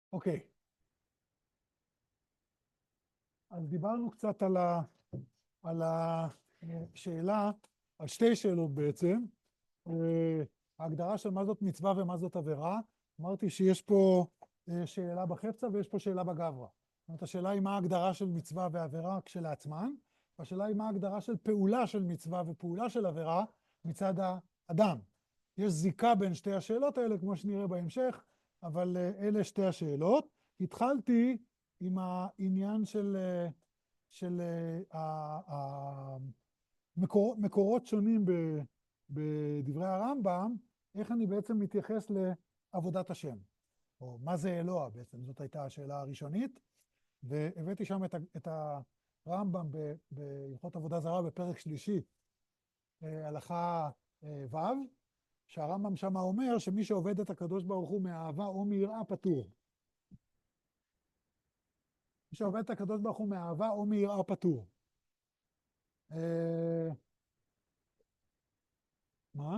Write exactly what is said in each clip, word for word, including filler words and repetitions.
אוקיי, אז דיברנו קצת על ה... על השאלה, על שתי שאלות בעצם. אה, ההגדרה של מה זאת מצווה ומה זאת עבירה. אמרתי שיש פה אה, שאלה בחפצה ויש פה שאלה בגברא. זאת אומרת, השאלה היא מה ההגדרה של מצווה ועבירה כשלעצמן, והשאלה היא מה ההגדרה של פעולה של מצווה ופעולה של עבירה מצד האדם. יש זיקה בין שתי השאלות האלה, כמו שנראה בהמשך, אבל אה, אלה שתי השאלות. התחלתי עם העניין של, אה, של אה, ה- ה- מקור, מקורות שונים ב, בדברי הרמב"ם, איך אני בעצם מתייחס לעבודת השם, או מה זה אלוה בעצם, זאת הייתה השאלה הראשונית, והבאתי שם את, ה- את הרמב"ם ב- בהלכות עבודה זרה בפרק שלישי, אה, הלכה אה, ו', שהרמב"ם שם אומר שמי שעובד את הקדוש ברוך הוא מאהבה או מיראה פטור. מי שעובד את הקדוש ברוך הוא מאהבה או מיראה פטור. אה, מה?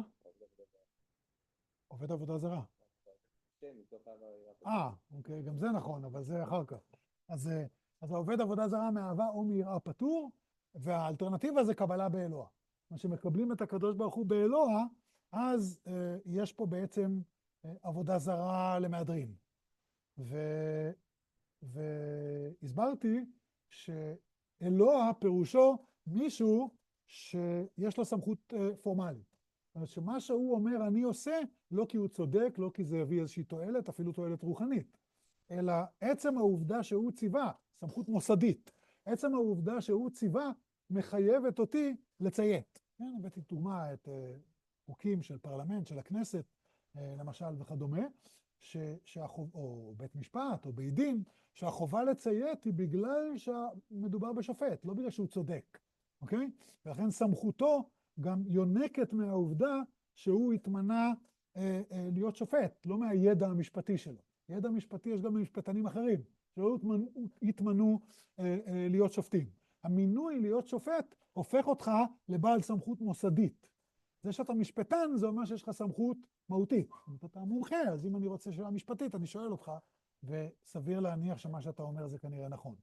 עובד עבודה זרה. אה, אוקיי, גם זה נכון, אבל זה אחר כך. אז, אה, אז העובד עבודה זרה מאהבה או מיראה פטור, והאלטרנטיבה זה קבלה באלוה. מה שמקבלים את הקדוש ברוך הוא באלוה, אז אה, יש פה בעצם אה, עבודה זרה למהדרין. ו... והסברתי שאלוה פירושו מישהו שיש לו סמכות אה, פורמלית. זאת אומרת שמה שהוא אומר אני עושה, לא כי הוא צודק, לא כי זה יביא איזושהי תועלת, אפילו תועלת רוחנית, אלא עצם העובדה שהוא ציווה, סמכות מוסדית, עצם העובדה שהוא ציווה מחייבת אותי לציית. כן, הבאתי דוגמה את אה, חוקים של פרלמנט, של הכנסת, אה, למשל וכדומה, ש, שהחוב, או בית משפט או בית דין, שהחובה לציית היא בגלל שמדובר בשופט, לא בגלל שהוא צודק, אוקיי? ולכן סמכותו גם יונקת מהעובדה שהוא התמנה אה, אה, להיות שופט, לא מהידע המשפטי שלו. ידע משפטי יש גם במשפטנים אחרים, שלא התמנו, התמנו אה, אה, להיות שופטים. המינוי להיות שופט הופך אותך לבעל סמכות מוסדית. זה שאתה משפטן, זה אומר שיש לך סמכות מהותית. אם אתה מומחה, אז אם אני רוצה שאלה משפטית, אני שואל אותך, וסביר להניח שמה שאתה אומר זה כנראה נכון.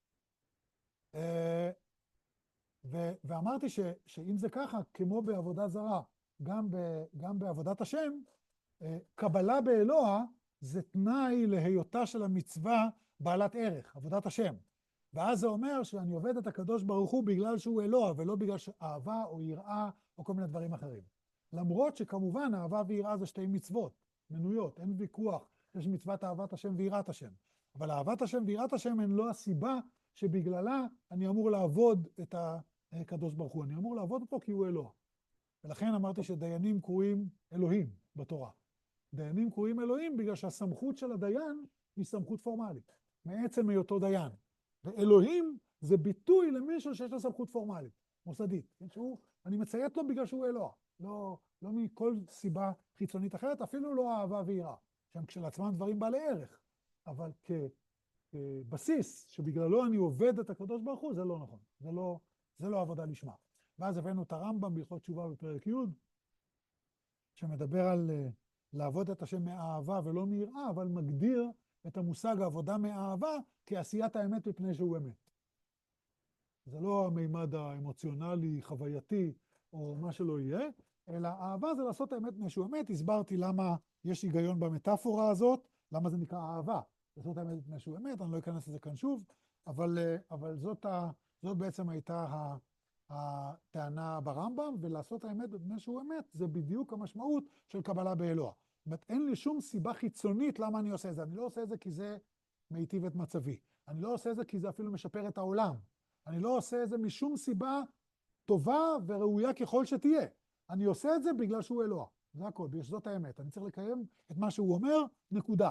ו- ואמרתי ש- שאם זה ככה, כמו בעבודה זרה, גם, ב- גם בעבודת השם, קבלה באלוה זה תנאי להיותה של המצווה בעלת ערך, עבודת השם. ואז זה אומר שאני עובד את הקדוש ברוך הוא בגלל שהוא אלוה, ולא בגלל שאהבה או יראה או כל מיני דברים אחרים. למרות שכמובן אהבה ויראה זה שתי מצוות, מנויות, אין ויכוח, יש מצוות אהבת השם ויראת השם. אבל אהבת השם ויראת השם הן לא הסיבה שבגללה אני אמור לעבוד את הקדוש ברוך הוא. אני אמור לעבוד אותו כי הוא אלוה. ולכן אמרתי שדיינים קרויים אלוהים בתורה. דיינים קרויים אלוהים בגלל שהסמכות של הדיין היא סמכות פורמלית, מעצם היותו דיין. ואלוהים זה ביטוי למישהו שיש לו סמכות פורמלית, מוסדית. שהוא, אני מציית לו בגלל שהוא אלוה, לא, לא מכל סיבה חיצונית אחרת, אפילו לא אהבה ויראה, שהם כשלעצמם דברים בעלי ערך. אבל כבסיס שבגללו אני עובד את הקדוש ברוך הוא, זה לא נכון, זה לא, זה לא עבודה לשמה. ואז הבאנו את הרמב"ם בהלכות תשובה בפרק י', שמדבר על לעבוד את השם מאהבה ולא מיראה, אבל מגדיר את המושג העבודה מאהבה כעשיית האמת מפני שהוא אמת. זה לא המימד האמוציונלי, חווייתי, או מה שלא יהיה, אלא אהבה זה לעשות האמת מפני שהוא אמת. הסברתי למה יש היגיון במטאפורה הזאת, למה זה נקרא אהבה. לעשות האמת מפני שהוא אמת, אני לא אכנס לזה כאן שוב, אבל, אבל זאת, ה, זאת בעצם הייתה הטענה ברמב"ם, ולעשות האמת מפני שהוא אמת, זה בדיוק המשמעות של קבלה באלוה. זאת אומרת, אין לי שום סיבה חיצונית למה אני עושה את זה. אני לא עושה את זה כי זה מיטיב את מצבי. אני לא עושה את זה כי זה אפילו משפר את העולם. אני לא עושה את זה משום סיבה טובה וראויה ככל שתהיה. אני עושה את זה בגלל שהוא אלוה. זה הכל, בגלל שזאת האמת. אני צריך לקיים את מה שהוא אומר, נקודה.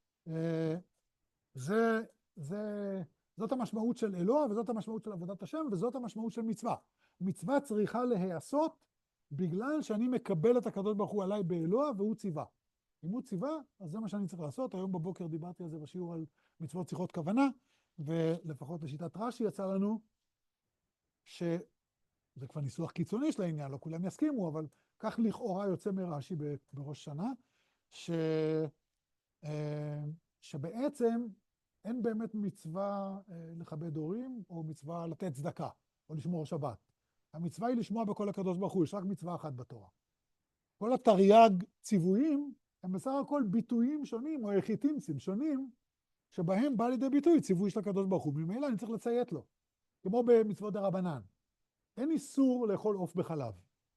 זה, זה, זאת המשמעות של אלוה, וזאת המשמעות של עבודת השם, וזאת המשמעות של מצווה. מצווה צריכה להיעשות בגלל שאני מקבל את הקדוש ברוך הוא עליי באלוה, והוא ציווה. אם הוא ציווה, אז זה מה שאני צריך לעשות. היום בבוקר דיברתי על זה בשיעור על מצוות שיחות כוונה, ולפחות לשיטת רש"י יצא לנו, שזה כבר ניסוח קיצוני של העניין, לא כולם יסכימו, אבל כך לכאורה יוצא מרש"י בראש שנה, ש... שבעצם אין באמת מצווה לכבד הורים, או מצווה לתת צדקה, או לשמור שבת. המצווה היא לשמוע בקול הקדוש ברוך הוא, יש רק מצווה אחת בתורה. כל התרי"ג ציוויים הם בסך הכל ביטויים שונים, או יחיתימצים שונים, שבהם בא לידי ביטוי ציווי של הקדוש ברוך הוא. ממילא אני צריך לציית לו, כמו במצוות דרבנן. אין איסור לאכול עוף בחלב.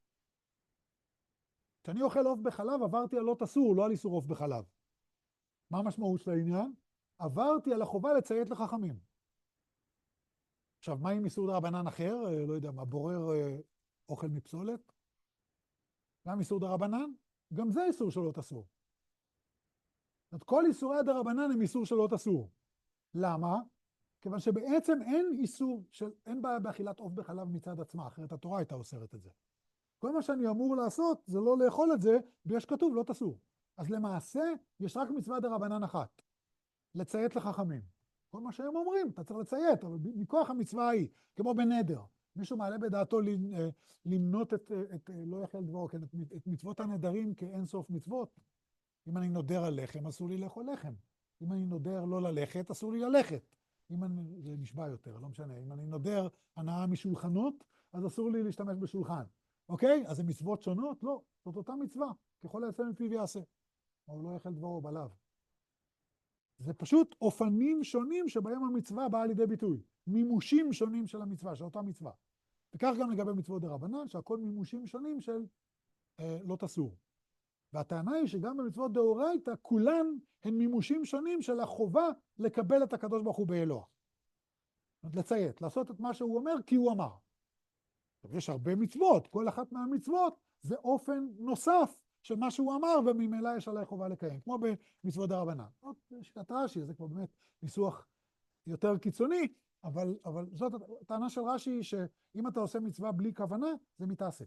כשאני אוכל עוף בחלב, עברתי על לא תסור, לא על איסור עוף בחלב. מה המשמעות של העניין? עברתי על החובה לציית לחכמים. עכשיו, מה עם איסור דרבנן אחר? לא יודע מה, בורר אוכל מפסולת? גם איסור דרבנן? גם זה איסור שלא תסור. זאת אומרת, כל איסורי הדרבנן הם איסור שלא תסור. למה? כיוון שבעצם אין איסור, של, אין בעיה באכילת עוף בחלב מצד עצמה, אחרת התורה הייתה אוסרת את זה. כל מה שאני אמור לעשות זה לא לאכול את זה, ויש כתוב לא תסור. אז למעשה יש רק מצווה דרבנן אחת, לציית לחכמים. כל מה שהם אומרים, אתה צריך לציית, אבל מכוח המצווה ההיא, כמו בנדר. מישהו מעלה בדעתו למנות את, את לא יאכל דברו, כן, את, את מצוות הנדרים כאין סוף מצוות. אם אני נודר על לחם, אסור לי לאכול לחם. אם אני נודר לא ללכת, אסור לי ללכת. אם אני, זה נשבע יותר, לא משנה. אם אני נודר הנאה משולחנות, אז אסור לי להשתמש בשולחן. אוקיי? אז זה מצוות שונות? לא. זאת אותה מצווה. ככל היצא מפיו יעשה. או לא יאכל דברו בלאו. זה פשוט אופנים שונים שבהם המצווה באה לידי ביטוי. מימושים שונים של המצווה, של אותה מצווה. וכך גם לגבי מצוות דרבנן, שהכל מימושים שונים של אה, לא תסור. והטענה היא שגם במצוות דאורייתא, כולן הן מימושים שונים של החובה לקבל את הקדוש ברוך הוא באלוה. זאת אומרת, לציית, לעשות את מה שהוא אומר כי הוא אמר. יש הרבה מצוות, כל אחת מהמצוות זה אופן נוסף של מה שהוא אמר, וממילא יש עליה חובה לקיים, כמו במצוות דרבנן. זאת שיטת רש"י, זה כבר באמת ניסוח יותר קיצוני, אבל, אבל זאת הטענה של רש"י, שאם אתה עושה מצווה בלי כוונה, זה מתעסק.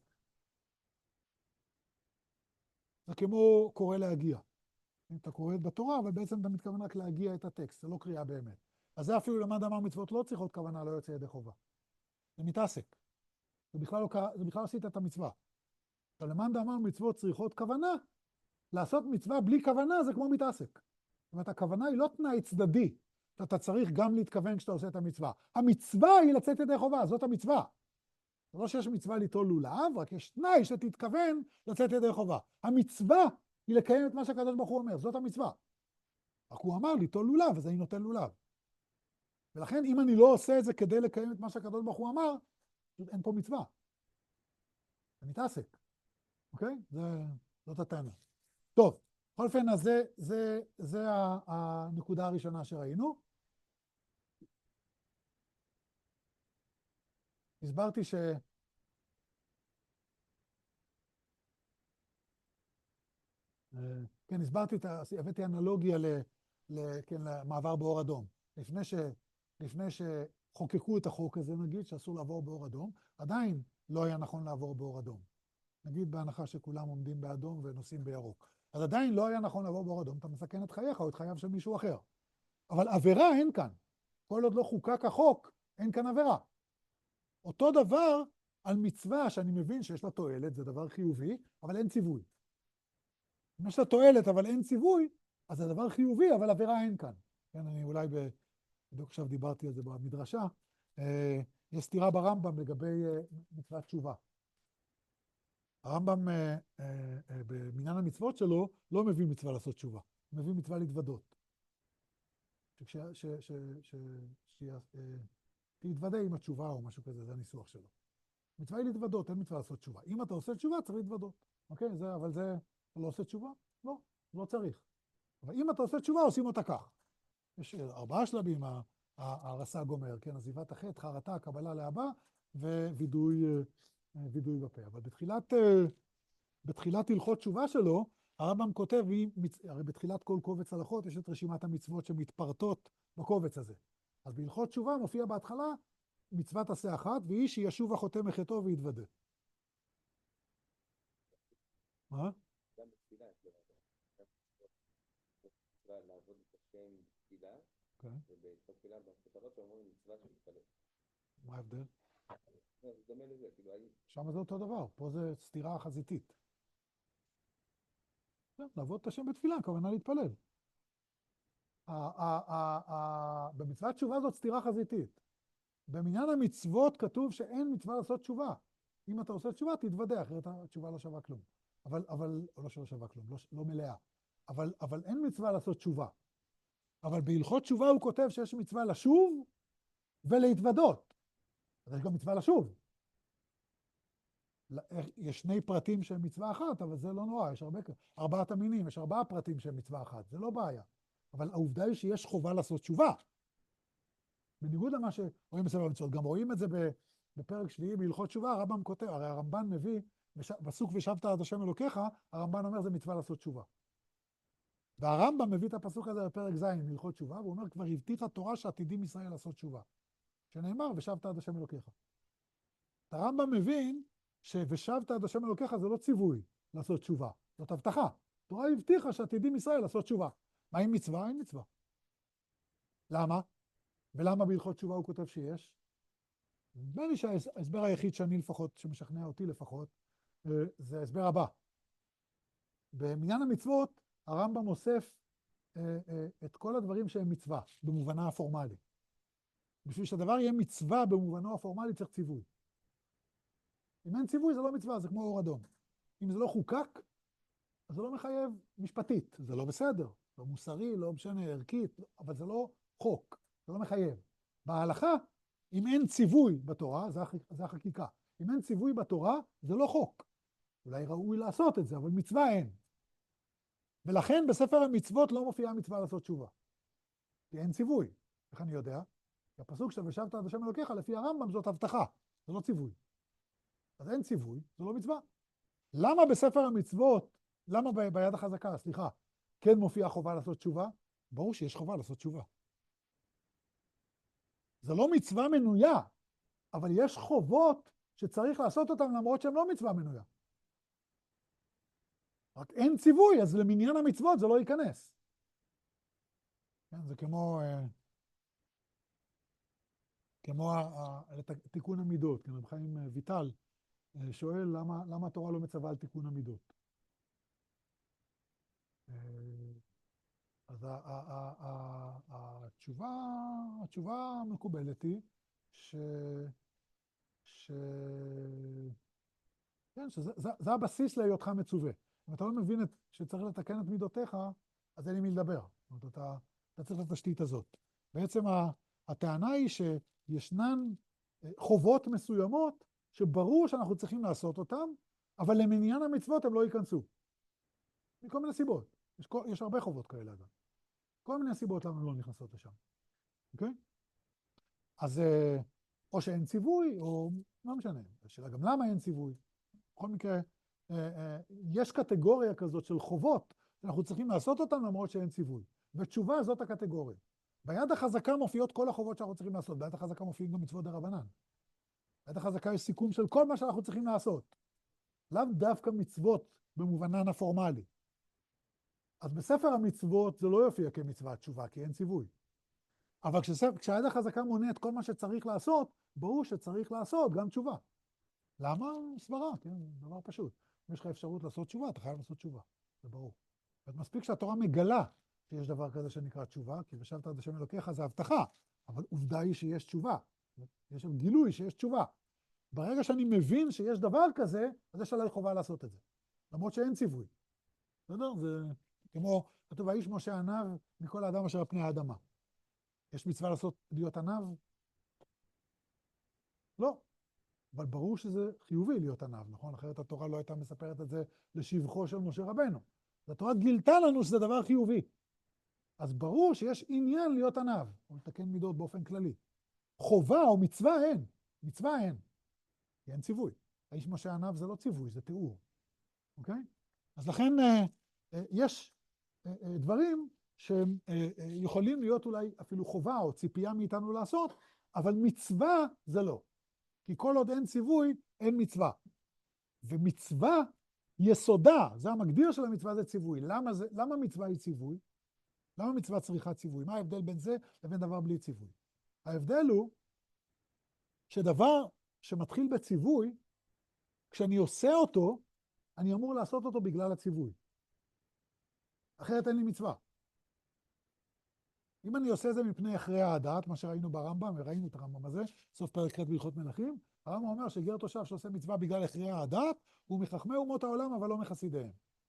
זה כמו קורא להגיע. אתה קורא בתורה, אבל בעצם אתה מתכוון רק להגיע את הטקסט, זה לא קריאה באמת. אז זה אפילו למד אמר מצוות לא צריכות כוונה, לא יוצא ידי חובה. זה מתעסק. זה בכלל לא, זה בכלל עשית את המצווה. אבל למד אמר מצוות צריכות כוונה, לעשות מצווה בלי כוונה זה כמו מתעסק. זאת אומרת, הכוונה היא לא תנאי צדדי, אתה צריך גם להתכוון כשאתה עושה את המצווה. המצווה היא לצאת ידי חובה, זאת המצווה. זה לא שיש מצווה ליטול לולב, רק יש תנאי שתתכוון לצאת ידי חובה. המצווה היא לקיים את מה שהקדוש ברוך הוא אומר, זאת המצווה. רק הוא אמר ליטול לולב, אז אני נותן לולב. ולכן אם אני לא עושה את זה כדי לקיים את מה שהקדוש ברוך הוא אמר, אין פה מצווה. זה מתעסק. אוקיי? זה, זאת הטענה. טוב, בכל אופן, אז זה, זה, זה הנקודה הראשונה שראינו. הסברתי ש... כן, הסברתי, הבאתי אנלוגיה ל, ל, כן, למעבר באור אדום. לפני ש, לפני שחוקקו את החוק הזה, נגיד, שאסור לעבור באור אדום, עדיין לא היה נכון לעבור באור אדום. נגיד בהנחה שכולם עומדים באדום ונוסעים בירוק. אז עדיין לא היה נכון לעבור באור אדום, אתה מסכן את חייך או את חייו של מישהו אחר. אבל עבירה אין כאן. כל עוד לא חוקק החוק, אין כאן עבירה. אותו דבר על מצווה שאני מבין שיש לה תועלת, זה דבר חיובי, אבל אין ציווי. אם יש לה תועלת, אבל אין ציווי, אז זה דבר חיובי, אבל עבירה אין כאן. כן, אני אולי, בדיוק עכשיו דיברתי על זה במדרשה, אה, יש סתירה ברמב"ם לגבי אה, מצוות תשובה. הרמב"ם אה, אה, אה, במניין המצוות שלו לא מביא מצווה לעשות תשובה, הוא מביא מצווה להתוודות. שיתוודה עם התשובה או משהו כזה, זה הניסוח שלו. מצווה היא להתוודות, אין מצווה לעשות תשובה. אם אתה עושה תשובה, צריך להתוודות. אוקיי? זה, אבל זה, אתה לא עושה תשובה? לא, לא צריך. אבל אם אתה עושה תשובה, עושים אותה כך. יש ארבעה שלבים, הרס"ג אומר, כן, עזיבת החטא, חרטה, קבלה להבא, ווידוי וידוי בפה. אבל בתחילת, בתחילת הלכות תשובה שלו, הרמב"ם כותב, הרי בתחילת כל קובץ הלכות יש את רשימת המצוות שמתפרטות בקובץ הזה. אז בהלכות תשובה מופיע בהתחלה מצוות עשה אחת, והיא שישוב החוטא מחטאו ויתוודה. מה? גם בתפילה, מצווה לעבוד את השם בתפילה, ובתפילה בכותרות שאומרים מצווה של להתפלל. מה ההבדל? זה דומה לזה, כאילו... שם זה אותו דבר, פה זה סתירה חזיתית. לעבוד את השם בתפילה, הכוונה להתפלל. במצוות תשובה זאת סתירה חזיתית. במניין המצוות כתוב שאין מצווה לעשות תשובה. אם אתה עושה תשובה, תתוודע, אחרת התשובה לא שווה כלום. אבל, אבל, או לא שלא שווה כלום, לא, לא מלאה. אבל, אבל אין מצווה לעשות תשובה. אבל בהלכות תשובה הוא כותב שיש מצווה לשוב ולהתוודות. אז יש גם מצווה לשוב. יש שני פרטים שהם מצווה אחת, אבל זה לא נורא, יש הרבה, ארבעת המינים, יש ארבעה פרטים שהם מצווה אחת, זה לא בעיה. אבל העובדה היא שיש חובה לעשות תשובה. בניגוד למה שרואים בספר המצוות, גם רואים את זה בפרק שביעי בהלכות תשובה, הרמב"ם כותב, הרי הרמב"ן מביא, פסוק ושבת עד השם אלוקיך, הרמב"ן אומר זה מצווה לעשות תשובה. והרמב"ם מביא את הפסוק הזה בפרק ז' בהלכות תשובה, והוא אומר כבר הבטיחה תורה שעתידים ישראל לעשות תשובה. שנאמר ושבת עד השם אלוקיך. הרמב"ם מבין ש"ושבת עד השם אלוקיך" זה לא ציווי לעשות תשובה, זאת הבטחה. התורה הבטיחה שעתידים ישראל לעשות תשובה. מה עם מצווה? אין מצווה. למה? ולמה בהלכות תשובה הוא כותב שיש? נדמה לי שההסבר היחיד שאני לפחות, שמשכנע אותי לפחות, זה ההסבר הבא. במניין המצוות הרמב"ם אוסף את כל הדברים שהם מצווה, במובנה הפורמלי. בשביל שהדבר יהיה מצווה במובנו הפורמלי צריך ציווי. אם אין ציווי זה לא מצווה, זה כמו אור אדום. אם זה לא חוקק, אז זה לא מחייב משפטית, זה לא בסדר, לא מוסרי, לא משנה ערכית, אבל זה לא חוק, זה לא מחייב. בהלכה, אם אין ציווי בתורה, זה, הח... זה החקיקה. אם אין ציווי בתורה, זה לא חוק. אולי ראוי לעשות את זה, אבל מצווה אין. ולכן בספר המצוות לא מופיעה מצווה לעשות תשובה. כי אין ציווי. איך אני יודע? הפסוק של ושבת עד השם אלוקיך, לפי הרמב"ם זאת הבטחה, זה לא ציווי. אז אין ציווי, זה לא מצווה. למה בספר המצוות, למה ב... ביד החזקה, סליחה, כן מופיעה חובה לעשות תשובה? ברור שיש חובה לעשות תשובה. זה לא מצווה מנויה, אבל יש חובות שצריך לעשות אותן למרות שהן לא מצווה מנויה. רק אין ציווי, אז למניין המצוות זה לא ייכנס. כן, זה כמו, כמו תיקון המידות. כן, רב חיים ויטל שואל למה, למה התורה לא מצווה על תיקון המידות. אז התשובה, התשובה המקובלת היא ש... ש... כן, שזה, זה, זה הבסיס להיותך מצווה. אם אתה לא מבין את, שצריך לתקן את מידותיך, אז אין לי מי לדבר. זאת אומרת, אתה, אתה צריך את התשתית הזאת. בעצם הטענה היא שישנן חובות מסוימות שברור שאנחנו צריכים לעשות אותן, אבל למניין המצוות הם לא ייכנסו. מכל מיני סיבות. יש, יש הרבה חובות כאלה אגב. כל מיני סיבות למה הן לא נכנסות לשם. אוקיי? אז או שאין ציווי, או לא משנה. השאלה גם למה אין ציווי. בכל מקרה, יש קטגוריה כזאת של חובות שאנחנו צריכים לעשות אותן למרות שאין ציווי. ותשובה זאת הקטגוריה. ביד החזקה מופיעות כל החובות שאנחנו צריכים לעשות. ביד החזקה מופיעים גם מצוות דרבנן. ביד החזקה יש סיכום של כל מה שאנחנו צריכים לעשות. לאו דווקא מצוות במובנן הפורמלי. אז בספר המצוות זה לא יופיע כמצוות תשובה, כי אין ציווי. אבל כשהיד החזקה מונה את כל מה שצריך לעשות, ברור שצריך לעשות גם תשובה. למה? סברה, כן, דבר פשוט. אם יש לך אפשרות לעשות תשובה, אתה חייב לעשות תשובה, זה ברור. אז מספיק שהתורה מגלה שיש דבר כזה שנקרא תשובה, כי ושבת עד השם אלוקיך זה הבטחה, אבל עובדה היא שיש תשובה. יש שם גילוי שיש תשובה. ברגע שאני מבין שיש דבר כזה, אז יש עליי חובה לעשות את זה. למרות שאין ציווי. בסדר? זה כמו, כתוב, האיש משה עניו מכל האדם אשר על פני האדמה. יש מצווה לעשות, להיות עניו? לא. אבל ברור שזה חיובי להיות עניו, נכון? אחרת התורה לא הייתה מספרת את זה לשבחו של משה רבנו. התורה גילתה לנו שזה דבר חיובי. אז ברור שיש עניין להיות עניו, או לתקן מידות באופן כללי. חובה או מצווה אין. מצווה אין. כי אין ציווי. האיש משה עניו זה לא ציווי, זה תיאור. אוקיי? אז לכן אה, אה, יש אה, אה, דברים שהם אה, אה, יכולים להיות אולי אפילו חובה או ציפייה מאיתנו לעשות, אבל מצווה זה לא. כי כל עוד אין ציווי, אין מצווה. ומצווה יסודה, זה המגדיר של המצווה, זה ציווי. למה, זה, למה מצווה היא ציווי? למה מצווה צריכה ציווי? מה ההבדל בין זה לבין דבר בלי ציווי? ההבדל הוא שדבר שמתחיל בציווי, כשאני עושה אותו, אני אמור לעשות אותו בגלל הציווי. אחרת אין לי מצווה. אם אני עושה את זה מפני הכרח הדעת, מה שראינו ברמב"ם, וראינו את הרמב"ם הזה, סוף פרק ח' בהלכות מלכים, הרמב"ם אומר שגר תושב שעושה מצווה בגלל הכרח הדעת, הוא מחכמי אומות העולם, אבל לא מחסידיהם.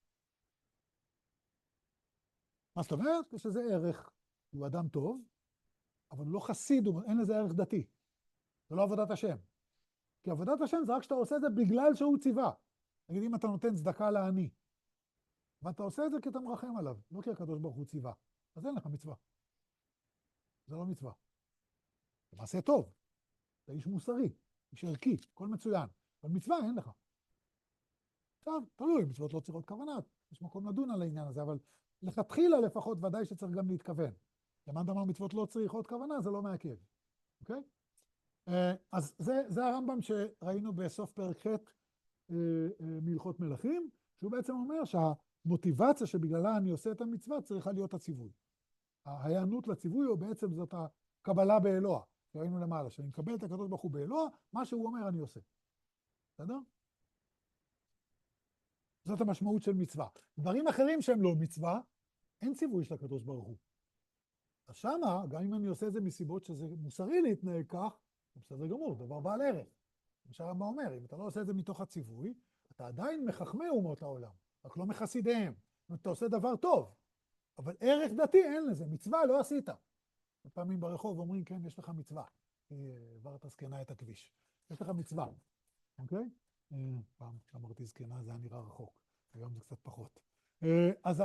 מה זאת אומרת? יש לזה ערך, הוא אדם טוב, אבל הוא לא חסיד, אין לזה ערך דתי. זה לא עבודת השם. כי עבודת השם זה רק שאתה עושה את זה בגלל שהוא ציווה. נגיד, אם אתה נותן צדקה לעני, ואתה עושה את זה כי אתה מרחם עליו, לא כי הקדוש ברוך הוא ציווה, אז אין לך מצווה. זה לא מצווה. זה מעשה טוב. אתה איש מוסרי, איש ערכי, הכל מצוין. אבל מצווה אין לך. עכשיו, תלוי, מצוות לא צריכות כוונה, יש מקום לדון על העניין הזה, אבל לכתחילה לפחות ודאי שצריך גם להתכוון. למען דבר מצוות לא צריכות כוונה, זה לא מעכב. אוקיי? אז זה, זה הרמב"ם שראינו בסוף פרק ח' מהלכות מלכים, שהוא בעצם אומר שהמוטיבציה שבגללה אני עושה את המצווה צריכה להיות הציווי. ההיענות לציווי הוא בעצם זאת הקבלה באלוה. ראינו למעלה, שאני מקבל את הקדוש ברוך הוא באלוה, מה שהוא אומר אני עושה. בסדר? זאת המשמעות של מצווה. דברים אחרים שהם לא מצווה, אין ציווי של הקדוש ברוך הוא. אז שמה, גם אם אני עושה את זה מסיבות שזה מוסרי להתנהג כך, זה בסדר גמור, דבר בעל ערך. מה שהרמב"ם אומר, אם אתה לא עושה את זה מתוך הציווי, אתה עדיין מחכמי אומות העולם, רק לא מחסידיהם. אתה עושה דבר טוב, אבל ערך דתי אין לזה, מצווה לא עשית. פעמים ברחוב אומרים, כן, יש לך מצווה. עברת זקנה את הכביש. יש לך מצווה, אוקיי? פעם אמרתי זקנה, זה היה נראה רחוק, היום זה קצת פחות. אז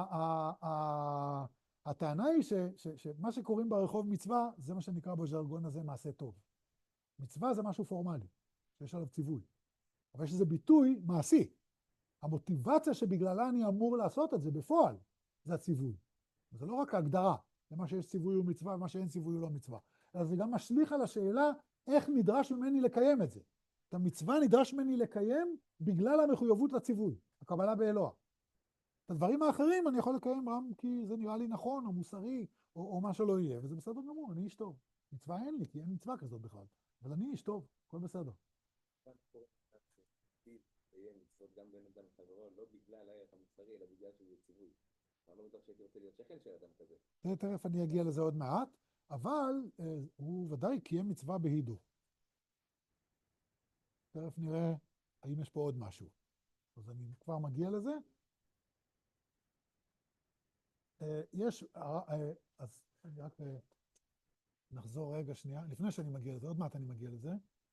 הטענה היא שמה שקוראים ברחוב מצווה, זה מה שנקרא בז'רגון הזה מעשה טוב. מצווה זה משהו פורמלי, שיש עליו ציווי. אבל יש לזה ביטוי מעשי. המוטיבציה שבגללה אני אמור לעשות את זה בפועל, זה הציווי. זה לא רק ההגדרה, למה שיש ציווי הוא מצווה ומה שאין ציווי הוא לא מצווה. אלא זה גם משליך על השאלה איך נדרש ממני לקיים את זה. את המצווה נדרש ממני לקיים בגלל המחויבות לציווי, הקבלה באלוה. את הדברים האחרים אני יכול לקיים רם כי זה נראה לי נכון או מוסרי או, או מה שלא יהיה, וזה בסדר גמור, אני איש טוב. מצווה אין לי, כי אין מצווה כזאת בכלל. אבל אני איש טוב, הכל בסדר. גם בין אדם חברו, לא בגלל הערך המוסרי, אלא בגלל שזה ציווי. אני לא בטוח שהייתי רוצה להיות שכן של אדם כזה. תכף אני אגיע לזה עוד מעט, אבל אה, הוא ודאי קיים מצווה בהידו. תכף נראה האם יש פה עוד משהו. אז אני כבר מגיע לזה. אה, יש, אה, אה, אז אני רק אה, נחזור רגע שנייה, לפני שאני מגיע לזה, עוד מעט אני מגיע לזה.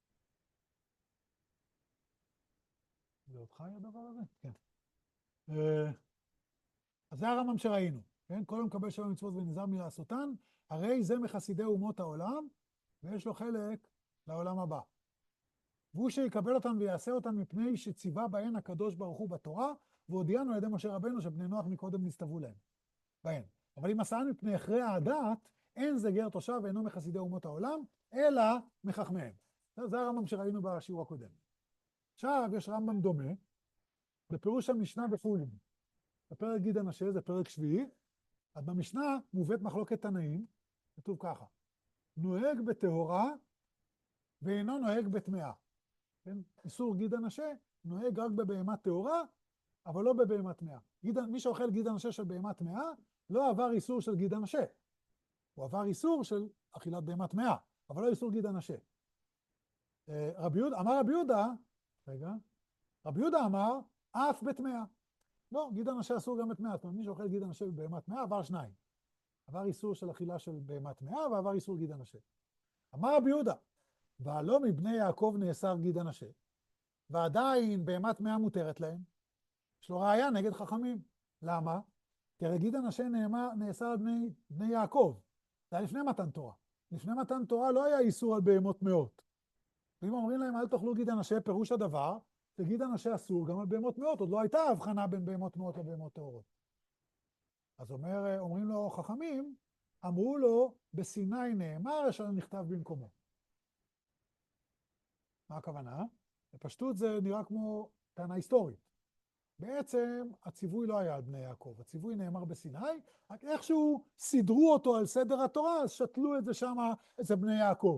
זה עוד חי הדבר הזה? כן. אה, אז זה הרמב"ם שראינו, כן? כל יום מקבל שבע מצוות ונזהר מלעשותן, הרי זה מחסידי אומות העולם, ויש לו חלק לעולם הבא. והוא שיקבל אותם ויעשה אותם מפני שציווה בהן הקדוש ברוך הוא בתורה, והודיענו על ידי משה רבנו שבני נוח מקודם נסתוו להם. בהן. אבל אם עשן מפני הכרח הדעת, אין זה גר תושב ואינו מחסידי אומות העולם, אלא מחכמיהם. זה הרמב"ם שראינו בשיעור הקודם. עכשיו יש רמב"ם דומה, בפירוש המשנה בחולין. בפרק גיד הנשה, זה פרק שביעי, אז במשנה מובאת מחלוקת תנאים, כתוב ככה, נוהג בטהורה ואינו נוהג בטמאה. כן? איסור גיד הנשה נוהג רק בבהמה טהורה, אבל לא בבהמה טמאה. מי שאוכל גיד הנשה של בהמה טמאה, לא עבר איסור של גיד הנשה. הוא עבר איסור של אכילת בהמה טמאה, אבל לא איסור גיד הנשה. רבי יהודה, אמר רבי יהודה, רגע, רבי יהודה אמר, אף בטמאה. לא, גיד הנשה אסור גם בטמאה. זאת אומרת, מי שאוכל גיד הנשה בבהמה טמאה, עבר שניים. עבר איסור של אכילה של בהמה טמאה, ועבר איסור גיד הנשה. אמר רבי יהודה, והלא מבני יעקב נאסר גיד הנשה, ועדיין בהמה טמאה מותרת להם, יש לו ראיה נגד חכמים. למה? כי הרי גיד הנשה נאסר על בני, בני יעקב. זה היה לפני מתן תורה. לפני מתן תורה לא היה איסור על בהמות טמאות. ואם אומרים להם אל תאכלו גיד הנשה, פירוש הדבר, שגיד הנשה אסור גם על בהמות טמאות, עוד לא הייתה הבחנה בין בהמות טמאות לבהמות טהורות. אז אומר, אומרים לו חכמים, אמרו לו, בסיני נאמר, אשר נכתב במקומו. מה הכוונה? בפשטות זה נראה כמו טענה היסטורית. בעצם הציווי לא היה על בני יעקב, הציווי נאמר בסיני, רק איכשהו סידרו אותו על סדר התורה, אז שתלו את זה שם אצל בני יעקב.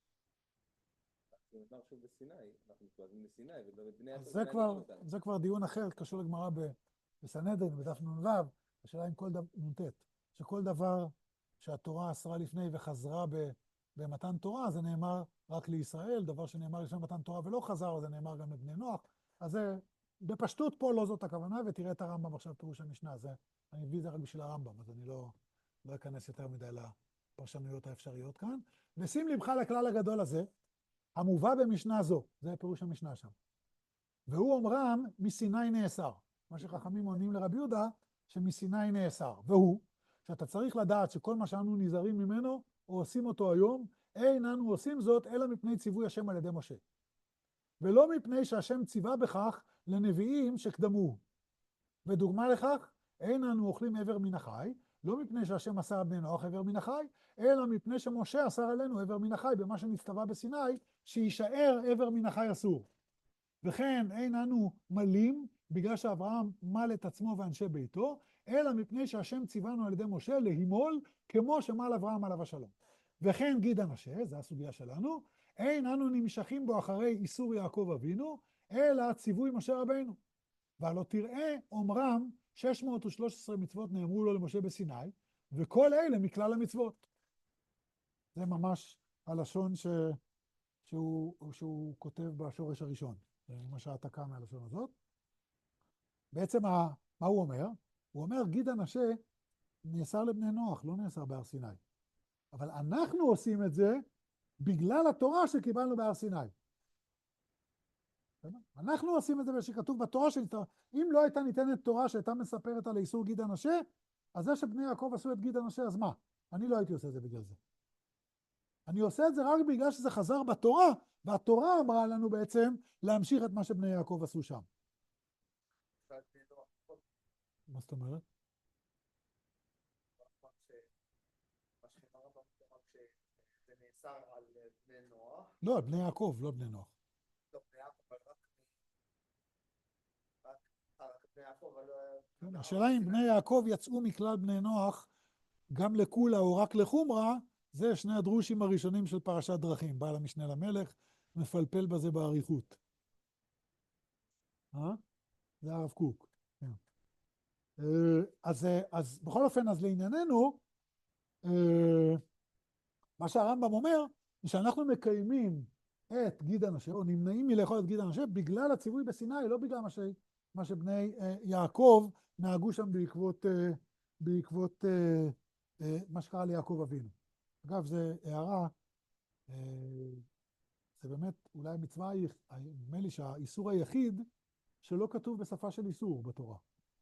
זה נאמר שוב בסיני, אנחנו מתכוונים לסיני, ובבני יעקב... זה כבר, זה כבר דיון אחר, קשור לגמרא בסנהדרין, בדף נ"ו, השאלה אם כל דבר, נ"ט, שכל דבר שהתורה אסרה לפני וחזרה ב, במתן תורה, זה נאמר רק לישראל, דבר שנאמר לפני מתן תורה ולא חזר, זה נאמר גם לבני נוח. אז זה, בפשטות פה לא זאת הכוונה, ותראה את הרמב"ם עכשיו פירוש המשנה. זה, אני מביא את זה רק בשביל הרמב"ם, אז אני לא, לא אכנס יותר מדי לפרשנויות האפשריות כאן. ושים לבך לכלל הגדול הזה, המובא במשנה זו, זה פירוש המשנה שם. והוא אומרם, מסיני נאסר. מה שחכמים עונים לרבי יהודה, שמסיני נאסר. והוא, שאתה צריך לדעת שכל מה שאנו נזהרים ממנו, או עושים אותו היום, אין אנו עושים זאת, אלא מפני ציווי השם על ידי משה. ולא מפני שהשם ציווה בכך לנביאים שקדמו. ודוגמה לכך, אין אנו אוכלים עבר מן החי, לא מפני שהשם אסר על בני נוח עבר מן החי, אלא מפני שמשה אסר עלינו עבר מן החי, במה שנצטווה בסיני, שישאר עבר מן החי אסור. וכן אין אנו מלים, בגלל שאברהם מל את עצמו ואנשי ביתו, אלא מפני שהשם ציוונו על ידי משה להימול, כמו שמל אברהם עליו השלום. וכן גיד הנשה, זו הסוגיה שלנו, אין אנו נמשכים בו אחרי איסור יעקב אבינו, אלא ציווי משה רבינו. והלא תראה אומרם, שש מאות ושלוש עשרה מצוות נאמרו לו למשה בסיני, וכל אלה מכלל המצוות. זה ממש הלשון ש... שהוא, שהוא כותב בשורש הראשון. זה ממש העתקה מהלשון הזאת. בעצם מה, מה הוא אומר? הוא אומר, גיד הנשה נאסר לבני נוח, לא נאסר בהר סיני. אבל אנחנו עושים את זה בגלל התורה שקיבלנו בהר סיני. אנחנו עושים את זה שכתוב בתורה, אם לא הייתה ניתנת תורה שהייתה מספרת על איסור גיד הנשה, אז זה שבני יעקב עשו את גיד הנשה, אז מה? אני לא הייתי עושה את זה בגלל זה. אני עושה את זה רק בגלל שזה חזר בתורה, והתורה אמרה לנו בעצם להמשיך את מה שבני יעקב עשו שם. מה זאת אומרת? זה נאסר על בני נוח. לא, בני יעקב, לא בני נוח. לא, בני יעקב, אבל רק בני יעקב, אבל... השאלה אם בני יעקב יצאו מכלל בני נוח גם לקולה או רק לחומרה, זה שני הדרושים הראשונים של פרשת דרכים. בעל המשנה למלך מפלפל בזה בעריכות. אה? זה הרב קוק. כן. אז, אז בכל אופן, אז לענייננו, מה שהרמב"ם אומר, זה שאנחנו מקיימים את גיד הנשה, או נמנעים מלאכול את גיד הנשה, בגלל הציווי בסיני, לא בגלל מה, ש, מה שבני יעקב נהגו שם בעקבות, בעקבות מה שקרה ליעקב אבינו. אגב, זו הערה, זה באמת אולי המצווה, נדמה לי שהאיסור היחיד שלא כתוב בשפה של איסור בתורה.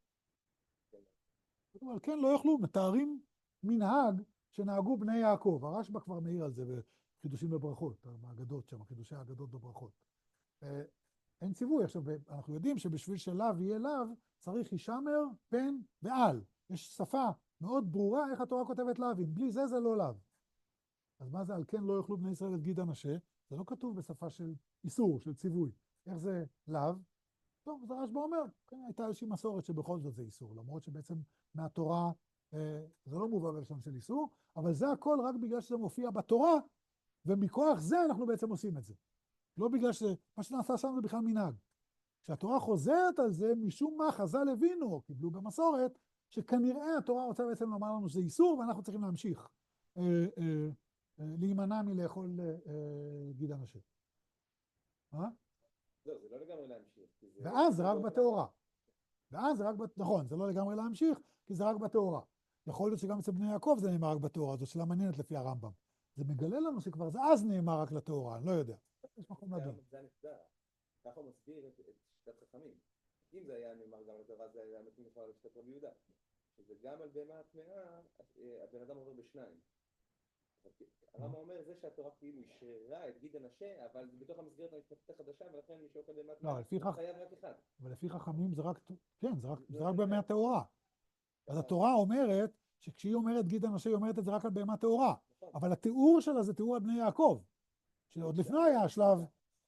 אבל כן, לא יוכלו, מתארים מנהג שנהגו בני יעקב. הרשב"א כבר מעיר על זה בחידושים בברכות, האגדות שם, חידושי האגדות בברכות. אין ציווי. עכשיו, אנחנו יודעים שבשביל שלאו יהיה לאו, צריך הישמר, פן ועל. יש שפה מאוד ברורה איך התורה כותבת לאווים. בלי זה זה לא לאו. אז מה זה על כן לא יוכלו בני ישראל את גיד הנשה? זה לא כתוב בשפה של איסור, של ציווי. איך זה לאו? טוב, אז הרשב"א אומר, כן, הייתה איזושהי מסורת שבכל זאת זה איסור, למרות שבעצם מהתורה אה, זה לא מובא בלשון של איסור, אבל זה הכל רק בגלל שזה מופיע בתורה, ומכוח זה אנחנו בעצם עושים את זה. לא בגלל שמה שנעשה שם זה בכלל מנהג. כשהתורה חוזרת על זה, משום מה חז"ל הבינו, או קיבלו במסורת, שכנראה התורה רוצה בעצם לומר לנו שזה איסור, ואנחנו צריכים להמשיך אה, אה, אה, להימנע מלאכול אה, אה, גיד הנשה. מה? לא, זה לא לגמרי להמשיך. ואז זה רק בתורה. ואז זה רק, נכון, זה לא לגמרי להמשיך, כי זה רק בתורה. יכול להיות שגם אצל בני יעקב זה נאמר רק בתורה, זו שאלה מעניינת לפי הרמב"ם. זה מגלה לנו שכבר זה אז נאמר רק לתורה, אני לא יודע. יש מקום לדון. זה הנקודה. ככה הוא מסביר את שיטת חכמים. אם זה היה נאמר גם לתורה, זה היה מתאים לך לשיטת רבי יהודה. שזה גם על בהמה טמאה, הבן אדם עובר בשניים. הרמב"ם אומר זה שהתורה כאילו אישרה את גיד הנשה, אבל זה בתוך המסגרת המשפטית החדשה, ולכן מי שאוכל בהמה טמאה, הוא חייב רק אחד. אבל לפי חכמים זה רק, כן, זה רק בהמה טהורה. אז התורה אומרת, שכשהיא אומרת גיד הנשה, היא אומרת את זה רק על בהמה טהורה. אבל התיאור שלה זה תיאור על בני יעקב. שעוד לפני היה השלב,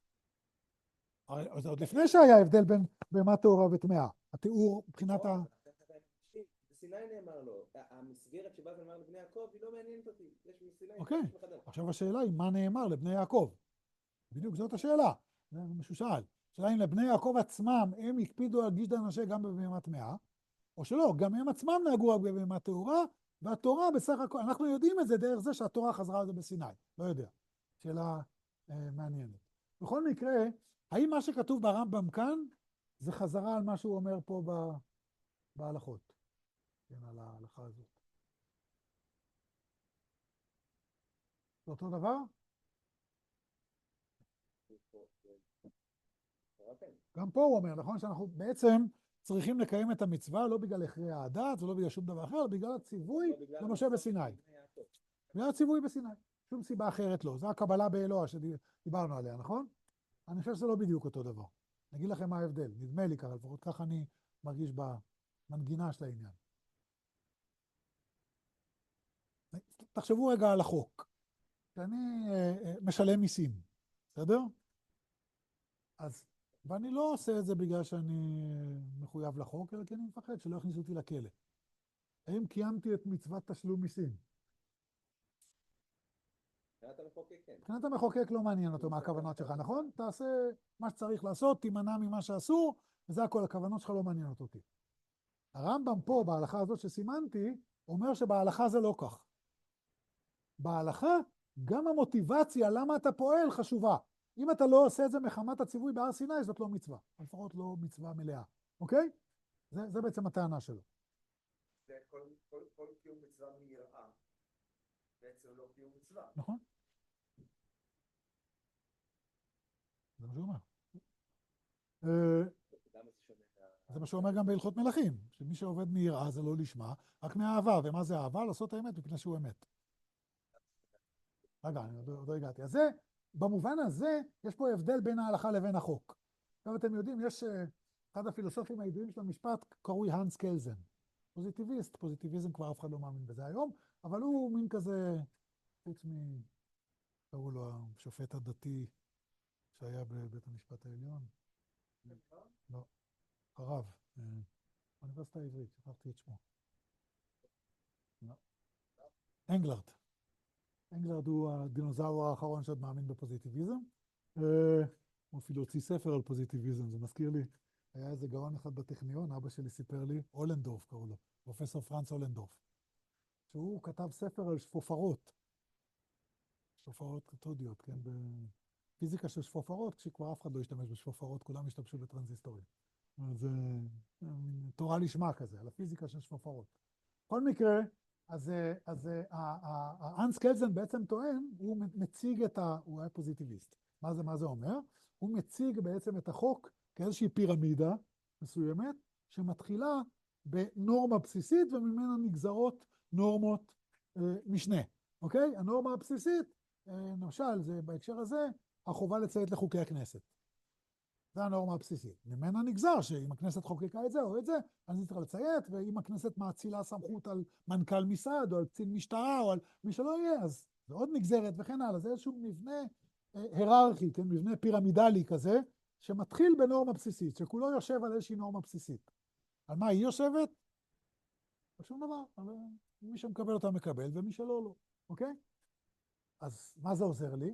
זה עוד לפני שהיה הבדל בין בהמה טהורה וטמאה. התיאור מבחינת ה... בסיני נאמר לו, המסגרת שבה זה נאמר לבני יעקב היא לא מעניינת אותי. יש בסיני... אוקיי, עכשיו השאלה היא מה נאמר לבני יעקב. בדיוק זאת השאלה, זה משושל. השאלה אם לבני יעקב עצמם הם הקפידו על גיד הנשה גם בבהמה טמאה, או שלא, גם הם עצמם נהגו רק בבהמה טהורה, והתורה בסך הכל, אנחנו יודעים את זה דרך זה שהתורה חזרה על זה בסיני. לא יודע. שאלה אה, מעניינת. בכל מקרה, האם מה שכתוב ברמב"ם כאן, זה חזרה על מה שהוא אומר פה ב, בהלכות? כן, על ההלכה הזאת. זה אותו דבר? גם פה הוא אומר, נכון, שאנחנו בעצם צריכים לקיים את המצווה לא בגלל הכרח הדת ולא בגלל שום דבר אחר, אלא בגלל הציווי למשה בסיני. בגלל הציווי בסיני. שום סיבה אחרת לא. זו הקבלה באלוה שדיברנו עליה, נכון? אני חושב שזה לא בדיוק אותו דבר. אני אגיד לכם מה ההבדל. נדמה לי ככה, לפחות ככה אני מרגיש במנגינה של העניין. תחשבו רגע על החוק. שאני משלם מיסים, בסדר? אז, ואני לא עושה את זה בגלל שאני מחויב לחוק, אלא כי אני מפחד שלא יכניסו אותי לכלא. האם קיימתי את מצוות תשלום מיסים? מבחינת המחוקק, כן. מבחינת המחוקק לא מעניין אותו מה הכוונות שלך, נכון? תעשה מה שצריך לעשות, תימנע ממה שאסור, וזה הכל, הכוונות שלך לא מעניינות אותי. הרמב"ם פה, בהלכה הזאת שסימנתי, אומר שבהלכה זה לא כך. בהלכה, גם המוטיבציה, למה אתה פועל, חשובה. אם אתה לא עושה את זה מחמת הציווי בהר סיני, זאת לא מצווה. לפחות לא מצווה מלאה. אוקיי? זה, זה בעצם הטענה שלו. זה כל, כל, כל קיום מצווה מיראה. בעצם לא קיום מצווה. נכון? זה מה שהוא אומר. זה מה שאומר גם בהלכות מלכים, שמי שעובד מיראה זה לא לשמה, רק מאהבה. ומה זה אהבה? לעשות האמת מפני שהוא אמת. רגע, אני עוד, עוד לא הגעתי. אז זה, במובן הזה, יש פה הבדל בין ההלכה לבין החוק. עכשיו אתם יודעים, יש אחד הפילוסופים הידועים של המשפט, קרוי הנס קלזן. פוזיטיביסט, פוזיטיביזם כבר אף אחד לא מאמין בזה היום, אבל הוא מין כזה, חוץ מ... קראו לו השופט הדתי שהיה בבית המשפט העליון. לא, הרב, האוניברסיטה העברית, שכחתי את שמו. לא. אנגלרד. אנגלרד הוא הדינוזאור האחרון שעוד מאמין בפוזיטיביזם. הוא אפילו הוציא ספר על פוזיטיביזם, זה מזכיר לי. היה איזה גאון אחד בטכניון, אבא שלי סיפר לי, אולנדורף קראו לו, פרופסור פרנץ אולנדורף, שהוא כתב ספר על שפופרות. שפופרות קתודיות, כן, בפיזיקה של שפופרות, כשכבר אף אחד לא השתמש בשפופרות, כולם השתמשו בטרנזיסטורים. זה תורה לשמה כזה, על הפיזיקה של שפופרות. בכל מקרה, אז, אז האנס קלזן בעצם טוען, הוא מציג את ה... הוא היה פוזיטיביסט. מה זה, מה זה אומר? הוא מציג בעצם את החוק כאיזושהי פירמידה מסוימת, שמתחילה בנורמה בסיסית, וממנה נגזרות נורמות אה, משנה. אוקיי? הנורמה הבסיסית, אה, למשל, זה בהקשר הזה, החובה לציית לחוקי הכנסת. זה הנורמה הבסיסית. ממנה נגזר שאם הכנסת חוקקה את זה או את זה, אז אני צריך לציית, ואם הכנסת מאצילה סמכות על מנכ"ל משרד, או על קצין משטרה, או על מי שלא יהיה, אז זה עוד נגזרת וכן הלאה. זה איזשהו מבנה אה, היררכי, כן? מבנה פירמידלי כזה, שמתחיל בנורמה בסיסית, שכולו יושב על איזושהי נורמה בסיסית. על מה היא יושבת? שום דבר. אבל מי שמקבל אותה מקבל, ומי שלא לא. אוקיי? אז מה זה עוזר לי?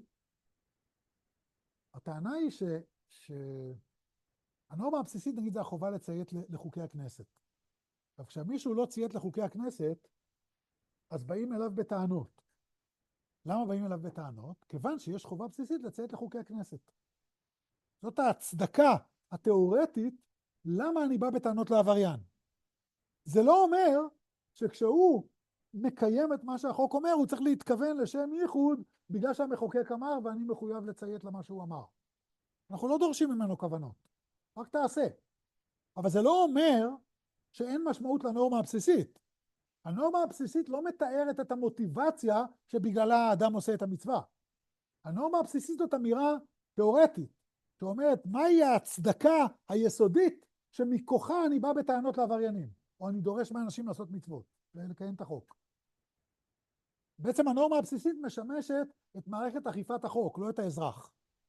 הטענה היא ש... שהנורמה הבסיסית, נגיד, זה החובה לציית לחוקי הכנסת. עכשיו, כשמישהו לא ציית לחוקי הכנסת, אז באים אליו בטענות. למה באים אליו בטענות? כיוון שיש חובה בסיסית לציית לחוקי הכנסת. זאת ההצדקה התיאורטית, למה אני בא בטענות לעבריין. זה לא אומר שכשהוא מקיים את מה שהחוק אומר, הוא צריך להתכוון לשם ייחוד, בגלל שהמחוקק אמר, ואני מחויב לציית למה שהוא אמר. אנחנו לא דורשים ממנו כוונות, רק תעשה. אבל זה לא אומר שאין משמעות לנורמה הבסיסית. הנורמה הבסיסית לא מתארת את המוטיבציה שבגללה האדם עושה את המצווה. הנורמה הבסיסית זאת אמירה תיאורטית, שאומרת מהי ההצדקה היסודית שמכוחה אני בא בטענות לעבריינים, או אני דורש מאנשים לעשות מצוות, לקיים את החוק. בעצם הנורמה הבסיסית משמשת את מערכת אכיפת החוק, לא את האזרח.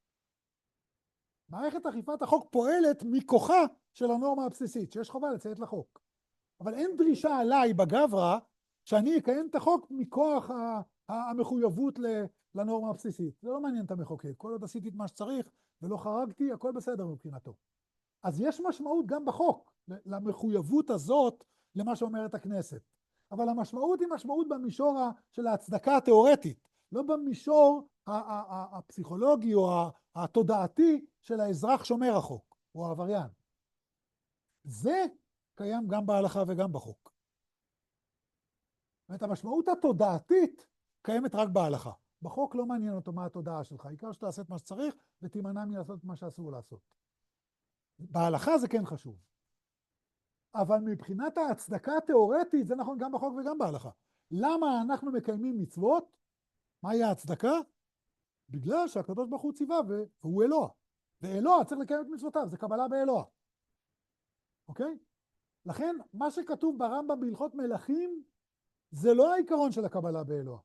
מערכת אכיפת החוק פועלת מכוחה של הנורמה הבסיסית, שיש חובה לציית לחוק. אבל אין דרישה עליי בגברא שאני אקיים את החוק מכוח המחויבות לנורמה הבסיסית. זה לא מעניין את המחוקק. כל עוד עשיתי את מה שצריך ולא חרגתי, הכל בסדר מבחינתו. אז יש משמעות גם בחוק למחויבות הזאת למה שאומרת הכנסת. אבל המשמעות היא משמעות במישור של ההצדקה התיאורטית, לא במישור הפסיכולוגי או התודעתי של האזרח שומר החוק, או העבריין. זה קיים גם בהלכה וגם בחוק. זאת אומרת, המשמעות התודעתית קיימת רק בהלכה. בחוק לא מעניין אותו מה התודעה שלך, העיקר שתעשה את מה שצריך ותימנע מלעשות את מה שאסור לעשות. בהלכה זה כן חשוב. אבל מבחינת ההצדקה התיאורטית, זה נכון גם בחוק וגם בהלכה. למה אנחנו מקיימים מצוות? מהי ההצדקה? בגלל שהקדוש ברוך הוא ציווה והוא אלוה. ואלוה צריך לקיים את מצוותיו, זה קבלה באלוה. אוקיי? לכן, מה שכתוב ברמב"ם בהלכות מלכים, זה לא העיקרון של הקבלה באלוה.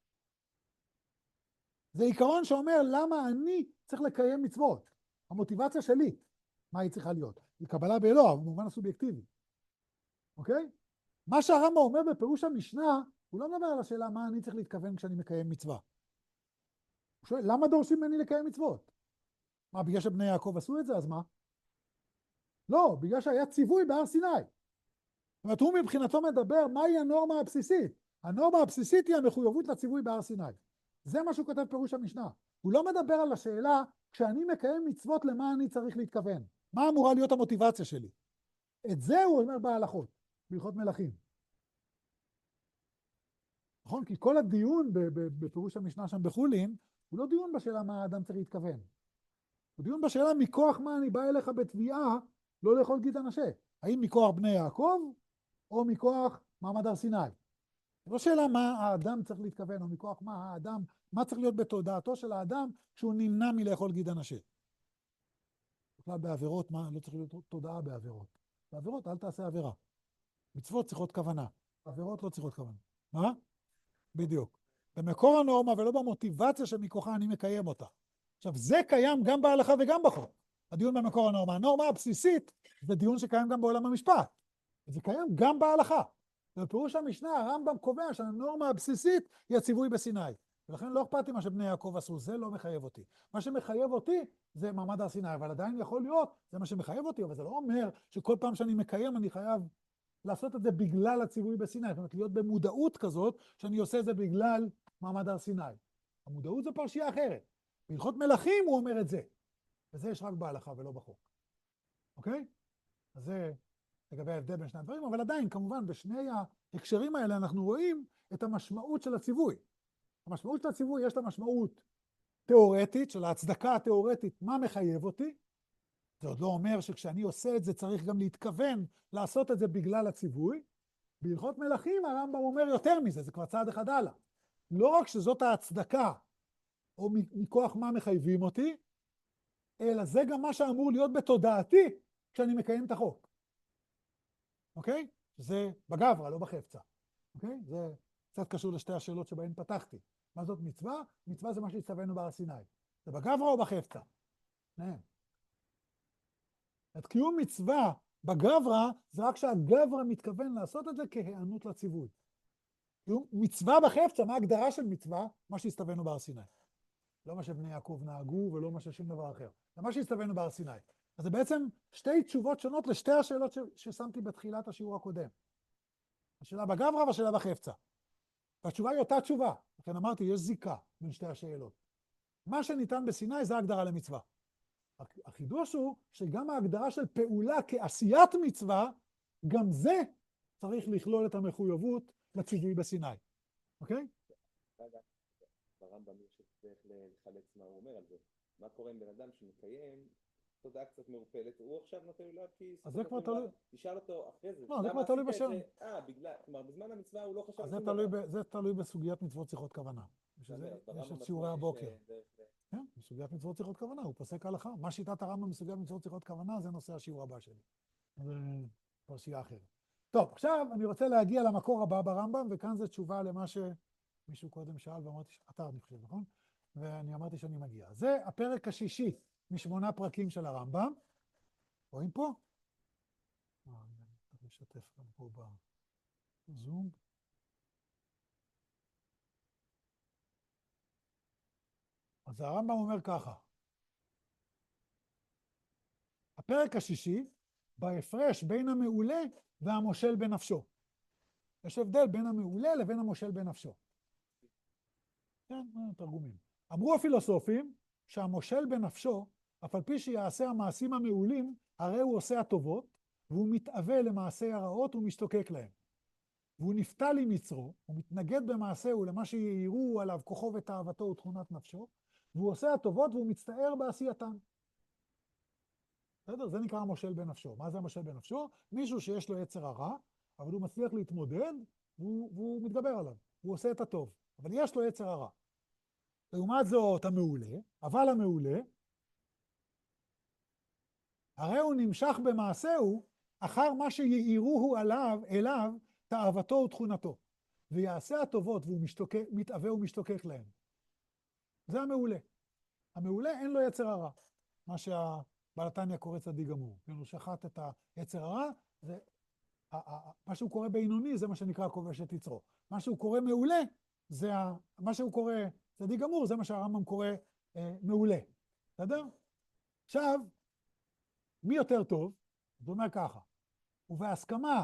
זה עיקרון שאומר למה אני צריך לקיים מצוות. המוטיבציה שלי, מה היא צריכה להיות? היא קבלה באלוה, במובן הסובייקטיבי. אוקיי? מה שהרמב"ם אומר בפירוש המשנה, הוא לא מדבר על השאלה מה אני צריך להתכוון כשאני מקיים מצווה. הוא שואל, למה דורשים ממני לקיים מצוות? מה, בגלל שבני יעקב עשו את זה, אז מה? לא, בגלל שהיה ציווי בהר סיני. זאת אומרת, הוא מבחינתו מדבר מהי הנורמה הבסיסית. הנורמה הבסיסית היא המחויבות לציווי בהר סיני. זה מה שהוא כותב בפירוש המשנה. הוא לא מדבר על השאלה, כשאני מקיים מצוות, למה אני צריך להתכוון? מה אמורה להיות המוטיבציה שלי? את זה הוא אומר בהלכות, בהלכות מלכים. נכון? כי כל הדיון בפירוש המשנה שם בחולין, הוא לא דיון בשאלה מה האדם צריך להתכוון. הוא דיון בשאלה מכוח מה אני בא אליך בתביעה לא לאכול גיד הנשה. האם מכוח בני יעקב או מכוח מעמד הר סיני? זו לא שאלה מה האדם צריך להתכוון או מכוח מה האדם, מה צריך להיות בתודעתו של האדם כשהוא נמנע מלאכול גיד הנשה. בכלל בעבירות, מה? לא צריך להיות תודעה בעבירות. בעבירות אל תעשה עבירה. מצוות צריכות כוונה. עבירות לא צריכות כוונה. מה? בדיוק. במקור הנורמה ולא במוטיבציה שמכוחה אני מקיים אותה. עכשיו, זה קיים גם בהלכה וגם בחוק. הדיון במקור הנורמה. הנורמה הבסיסית זה דיון שקיים גם בעולם המשפט. זה קיים גם בהלכה. ובפירוש המשנה, הרמב"ם קובע שהנורמה הבסיסית היא הציווי בסיני. ולכן לא אכפת לי מה שבני יעקב עשו, זה לא מחייב אותי. מה שמחייב אותי זה מעמד הר סיני, אבל עדיין יכול להיות, זה מה שמחייב אותי, אבל זה לא אומר שכל פעם שאני מקיים אני חייב לעשות את זה בגלל הציווי בסיני. זאת אומרת, להיות במודעות כזאת שאני עושה את זה בגלל מעמד הר סיני. המודעות זה פרשייה אחרת. בהלכות מלכים הוא אומר את זה. וזה יש רק בהלכה ולא בחוק. אוקיי? אז זה לגבי ההבדל בין שני הדברים, אבל עדיין, כמובן, בשני ההקשרים האלה אנחנו רואים את המשמעות של הציווי. המשמעות של הציווי יש לה משמעות תיאורטית, של ההצדקה התיאורטית, מה מחייב אותי. זה עוד לא אומר שכשאני עושה את זה צריך גם להתכוון לעשות את זה בגלל הציווי. בהלכות מלכים הרמב"ם אומר יותר מזה, זה כבר צעד אחד הלאה. לא רק שזאת ההצדקה, או מכוח מה מחייבים אותי, אלא זה גם מה שאמור להיות בתודעתי כשאני מקיים את החוק. אוקיי? זה בגברא, לא בחפצה. אוקיי? זה קצת קשור לשתי השאלות שבהן פתחתי. מה זאת מצווה? מצווה זה מה שהצטווינו בהר סיני. זה בגברא או בחפצה? נהם. את קיום מצווה בגברא זה רק שהגברא מתכוון לעשות את זה כהיענות לציווי. מצווה בחפצה, מה ההגדרה של מצווה? מה שהצטווינו בהר סיני. לא מה שבני יעקב נהגו ולא מה ששום דבר אחר. זה מה שהצטווינו בהר סיני. אז זה בעצם שתי תשובות שונות לשתי השאלות ש- ששמתי בתחילת השיעור הקודם. השאלה בגברא והשאלה בחפצה. והתשובה היא אותה תשובה. לכן אמרתי, יש זיקה בין שתי השאלות. מה שניתן בסיני זה ההגדרה למצווה. החידוש הוא שגם ההגדרה של פעולה כעשיית מצווה, גם זה צריך לכלול את המחויבות לציווי בסיני. אוקיי? ברמב"ם יש צריך לחלץ מה הוא אומר על זה. מה קורה עם בן אדם שמקיים תודעה קצת מעורפלת, הוא עכשיו נותן לו כי... אז זה כבר תלוי... תשאל אותו אחרי זה. לא, זה כבר תלוי בשם. אה, בגלל... כלומר, בזמן המצווה הוא לא חשב... אז זה תלוי בסוגיית מצוות צריכות כוונה. יש את שיעורי הבוקר. כן, בסוגיית מצוות צריכות כוונה, הוא פוסק הלכה. מה שיטת הרמב"ם בסוגיית מצוות צריכות כוונה, זה נושא השיעור הבא שלי. זה פרשייה אחרת. טוב, עכשיו אני רוצה להגיע למקור הבא ברמב"ם, וכאן זו תשובה למה שמישהו קודם שאל, ואמרתי, אתה אני חושב, נכון? ואני אמרתי שאני מגיע. זה הפרק השישי משמונה פרקים של הרמב"ם. רואים פה? אני צריך לשתף גם פה בזום. אז הרמב"ם אומר ככה. הפרק השישי, בהפרש בין המעולה והמושל בנפשו. יש הבדל בין המעולה לבין המושל בנפשו. כן, תרגומים. אמרו הפילוסופים שהמושל בנפשו, אף על פי שיעשה המעשים המעולים, הרי הוא עושה הטובות, והוא מתאווה למעשי הרעות ומשתוקק להם. והוא נפתע ליצרו, הוא מתנגד במעשהו למה שיראו עליו כוחו ותאוותו ותכונת נפשו, והוא עושה הטובות והוא מצטער בעשייתן. בסדר? זה נקרא המושל בנפשו. מה זה המושל בנפשו? מישהו שיש לו יצר הרע, אבל הוא מצליח להתמודד, והוא, והוא מתגבר עליו. הוא עושה את הטוב. אבל יש לו יצר הרע. לעומת זאת המעולה, אבל המעולה, הרי הוא נמשך במעשהו אחר מה שיראוהו עליו, אליו, תאוותו ותכונתו. ויעשה הטובות והוא משתוקק, מתאווה ומשתוקק להם. זה המעולה. המעולה אין לו יצר הרע. מה שהבעל התניא קורא צדיק גמור. הוא שחט את היצר הרע, זה, מה שהוא קורא בינוני זה מה שנקרא כובש את יצרו. מה שהוא קורא מעולה, זה ה, מה שהוא קורא צדיק גמור, זה מה שהרמב"ם קורא אה, מעולה. בסדר? עכשיו, מי יותר טוב? זאת אומרת ככה, ובהסכמה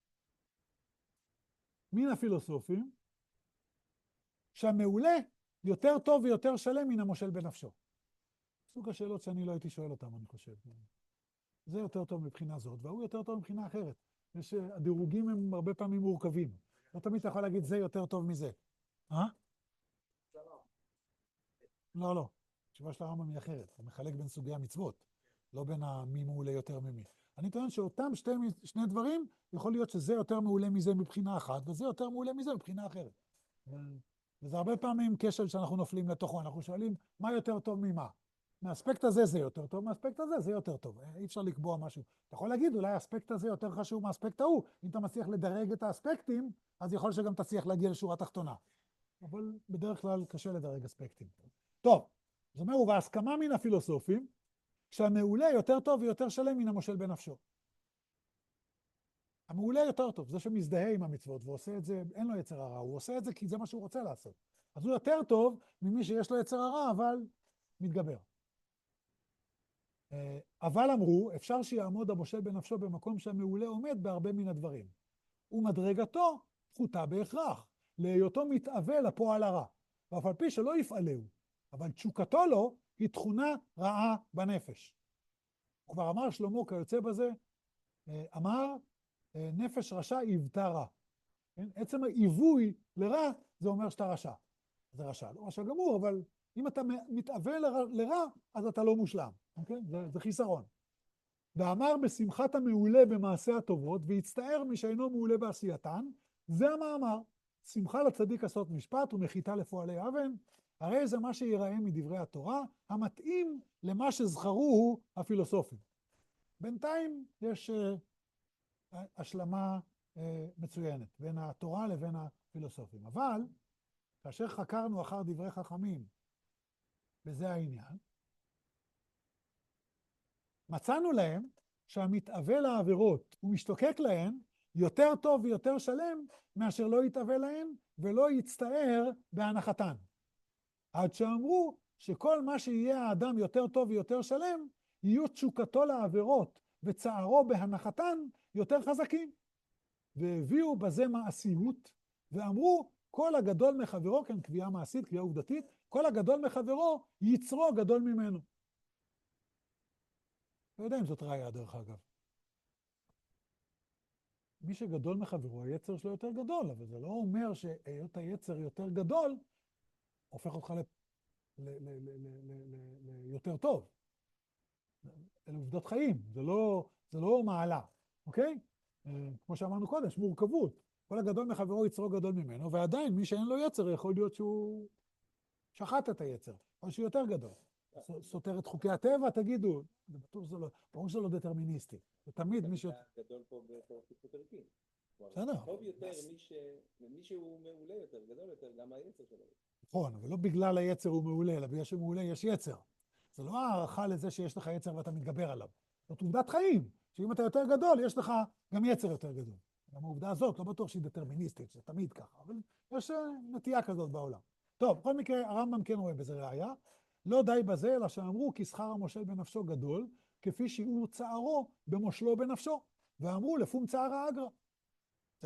מן הפילוסופים, שהמעולה יותר טוב ויותר שלם מן המושל בנפשו. סוג השאלות שאני לא הייתי שואל אותם, אני חושב. זה יותר טוב מבחינה זאת, והוא יותר טוב מבחינה אחרת. יש, הדירוגים הם הרבה פעמים מורכבים. לא תמיד אתה יכול להגיד, זה יותר טוב מזה. אה? לא, לא. התשובה של הרמב"ם היא אחרת. הוא מחלק בין סוגי המצוות, לא בין מי מעולה יותר ממי. אני טוען שאותם שתי, שני דברים, יכול להיות שזה יותר מעולה מזה מבחינה אחת, וזה יותר מעולה מזה מבחינה אחרת. וזה הרבה פעמים כשל שאנחנו נופלים לתוכו. אנחנו שואלים, מה יותר טוב ממה? מהאספקט הזה זה יותר טוב, מהאספקט הזה זה יותר טוב. אי אפשר לקבוע משהו. אתה יכול להגיד, אולי האספקט הזה יותר חשוב מהאספקט ההוא. אם אתה מצליח לדרג את האספקטים, אז יכול שגם תצליח להגיע לשורה תחתונה. אבל בדרך כלל קשה לדרג אספקטים. טוב, זאת אומרת, ובהסכמה מן הפילוסופים, שהמעולה יותר טוב ויותר שלם מן המושל בנפשו. המעולה יותר טוב, זה שמזדהה עם המצוות ועושה את זה, אין לו יצר הרע, הוא עושה את זה כי זה מה שהוא רוצה לעשות. אז הוא יותר טוב ממי שיש לו יצר הרע, אבל מתגבר. אבל אמרו, אפשר שיעמוד המושל בנפשו במקום שהמעולה עומד בהרבה מן הדברים. ומדרגתו פחותה בהכרח, להיותו מתאווה לפועל הרע, ואף על פי שלא יפעלהו, אבל תשוקתו לו היא תכונה רעה בנפש. הוא כבר אמר שלמה כיוצא בזה, אמר, נפש רשע עיוותה רע. עצם העיווי לרע, זה אומר שאתה רשע. זה רשע, לא רשע גמור, אבל אם אתה מתאווה לרע, לרע אז אתה לא מושלם. אוקיי? זה, זה חיסרון. ואמר בשמחת המעולה במעשה הטובות, והצטער מי שאינו מעולה בעשייתן, זה המאמר. שמחה לצדיק עשות משפט ומחיתה לפועלי אבן, הרי זה מה שיראה מדברי התורה, המתאים למה שזכרוהו הפילוסופים. בינתיים יש uh, השלמה uh, מצוינת בין התורה לבין הפילוסופים. אבל כאשר חקרנו אחר דברי חכמים, וזה העניין, מצאנו להם שהמתאווה לעבירות ומשתוקק להן יותר טוב ויותר שלם מאשר לא יתאווה להן ולא יצטער בהנחתן. עד שאמרו שכל מה שיהיה האדם יותר טוב ויותר שלם, יהיו תשוקתו לעבירות וצערו בהנחתן יותר חזקים. והביאו בזה מעשיות, ואמרו, כל הגדול מחברו, כן, קביעה מעשית, קביעה עובדתית, כל הגדול מחברו, יצרו גדול ממנו. לא יודע אם זאת ראיה, דרך אגב. מי שגדול מחברו, היצר שלו יותר גדול, אבל זה לא אומר שהיות היצר יותר גדול, הופך אותך ליותר טוב. אלה עובדות חיים, זה לא, זה לא מעלה, אוקיי? כמו שאמרנו קודם, יש מורכבות. כל הגדול מחברו יצרו גדול ממנו, ועדיין מי שאין לו יצר יכול להיות שהוא שחט את היצר, או שהוא יותר גדול. סותר את חוקי הטבע, תגידו, זה בטוח שזה לא, ברור שזה לא דטרמיניסטי. זה תמיד מי ש... גדול פה בתור חיפות ערכי. בסדר. טוב יותר מי שהוא מעולה יותר, גדול יותר, גם היצר שלו. נכון, אבל לא בגלל היצר הוא מעולה, אלא בגלל שמעולה יש יצר. זה לא הערכה לזה שיש לך יצר ואתה מתגבר עליו. זאת עובדת חיים, שאם אתה יותר גדול, יש לך גם יצר יותר גדול. גם העובדה הזאת, לא בטוח שהיא דטרמיניסטית, זה תמיד ככה, אבל יש נטייה כזאת בעולם. טוב, בכל מקרה, הרמב"ם כן רואה בזה ראיה. לא די בזה, אלא שאמרו כי שכר המושל בנפשו גדול, כפי שיעור צערו במושלו בנפשו. ואמרו לפום צערא אגרא.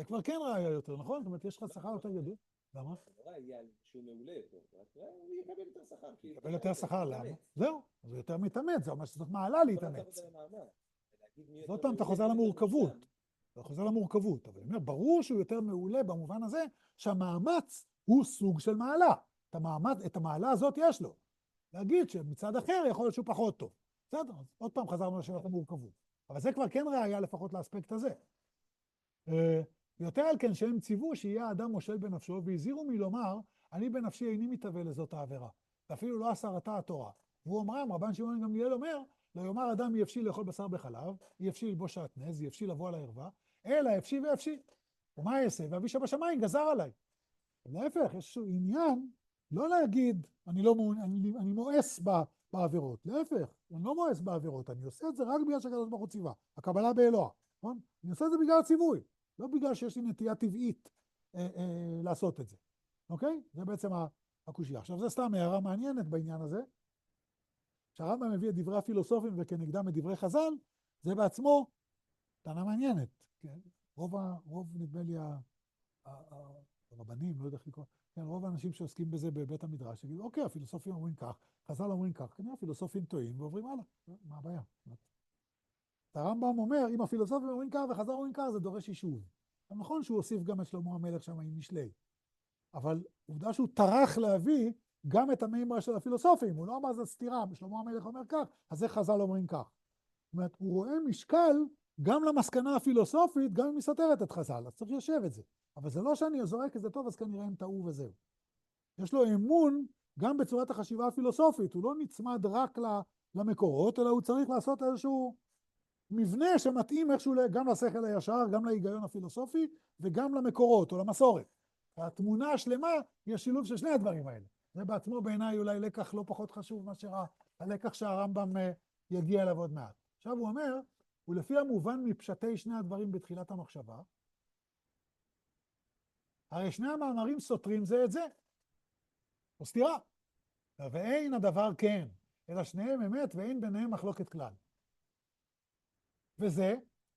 זה כבר כן ראיה יותר, נכון? זאת אומרת, יש לך שכר יותר גדול. למה? זה לא ראיה שהוא מעולה יותר, רק הוא יקבל יותר שכר. כי- יקבל יותר שכר, למה? מתאמץ. זהו, אז הוא יותר מתאמץ, זה אומר שזאת מעלה לא לעשות את להתאמץ. זה למאמץ. להגיד מי אז יותר עוד פעם אתה מעולה, חוזר מי יותר למורכבות. מושלם. אתה חוזר למורכבות, אבל אני אומר, ברור שהוא יותר מעולה במובן הזה שהמאמץ הוא סוג של מעלה. את המאמץ, את המעלה הזאת יש לו. להגיד שמצד אחר יכול להיות שהוא פחות טוב. בסדר, אז עוד פעם חזרנו לשאלת המורכבות. אבל זה כבר כן ראיה לפחות לאספקט הזה. אה, יותר על כן שהם ציוו שיהיה האדם מושל בנפשו, והזהירו מלומר, אני בנפשי איני מתהווה לזאת העבירה. ואפילו לא הסרתה התורה. והוא אומרם, רבן שמעון גמליאל אומר, לא יאמר אדם אי אפשי לאכול בשר בחלב, אי אפשי ללבוש שעטנז, אי אפשי לבוא על הערווה, אלא אפשי ואפשי. ומה יעשה? ואבי שבשמיים גזר עליי. להפך, יש איזשהו עניין לא להגיד, אני, לא, אני, אני מואס ב, בעבירות. להפך, אני לא מואס בעבירות, אני עושה את זה רק בגלל שהקדוש ברוך הוא ציווה. הקבלה באלוה, נכון? אני עושה את זה בגלל הציווי, לא בגלל שיש לי נטייה טבעית אה, אה, לעשות את זה. אוקיי? זה בעצם הקושיה. עכשיו, זה סתם הערה מעניינת בעניין הזה. כשהרמב"ם מביא את דברי הפילוסופים וכנגדם את דברי חז"ל, זה בעצמו טענה מעניינת. כן? רוב, ה, רוב נדמה לי, ה, ה, ה, הרבנים, לא יודע איך לקרוא, כן, רוב האנשים שעוסקים בזה בבית המדרש, יגידו, אוקיי, הפילוסופים אומרים כך, חז"ל אומרים כך, כנראה הפילוסופים טועים ועוברים הלאה. מה הבעיה? הרמב"ם אומר, אם הפילוסופים אומרים כך וחז"ל אומרים כך, זה דורש יישוב. נכון שהוא הוסיף גם את שלמה המלך שם עם משלי, אבל עובדה שהוא טרח להביא גם את המימרה של הפילוסופים, הוא לא אמר זה סתירה, שלמה המלך אומר כך, אז זה חז"ל אומרים כך. זאת אומרת, הוא רואה משקל גם למסקנה הפילוסופית, גם אם היא סותרת את חז"ל, אז צריך לשב את זה. אבל זה לא שאני זורק את זה טוב, אז כנראה הם טעו וזהו. יש לו אמון גם בצורת החשיבה הפילוסופית, הוא לא נצמד רק למקורות, אלא הוא צריך לעשות איזשהו מבנה שמתאים איכשהו גם לשכל הישר, גם להיגיון הפילוסופי, וגם למקורות או למסורת. התמונה השלמה היא השילוב של שני הדברים האלה. זה בעצמו בעיניי אולי לקח לא פחות חשוב מאשר הלקח שהרמב"ם יגיע אליו עוד מעט. עכשיו הוא אומר, ולפי המובן מפשטי שני הדברים בתחילת המחשבה, הרי שני המאמרים סותרים זה את זה, או סתירה. ואין הדבר כן, אלא שניהם אמת ואין ביניהם מחלוקת כלל. וזה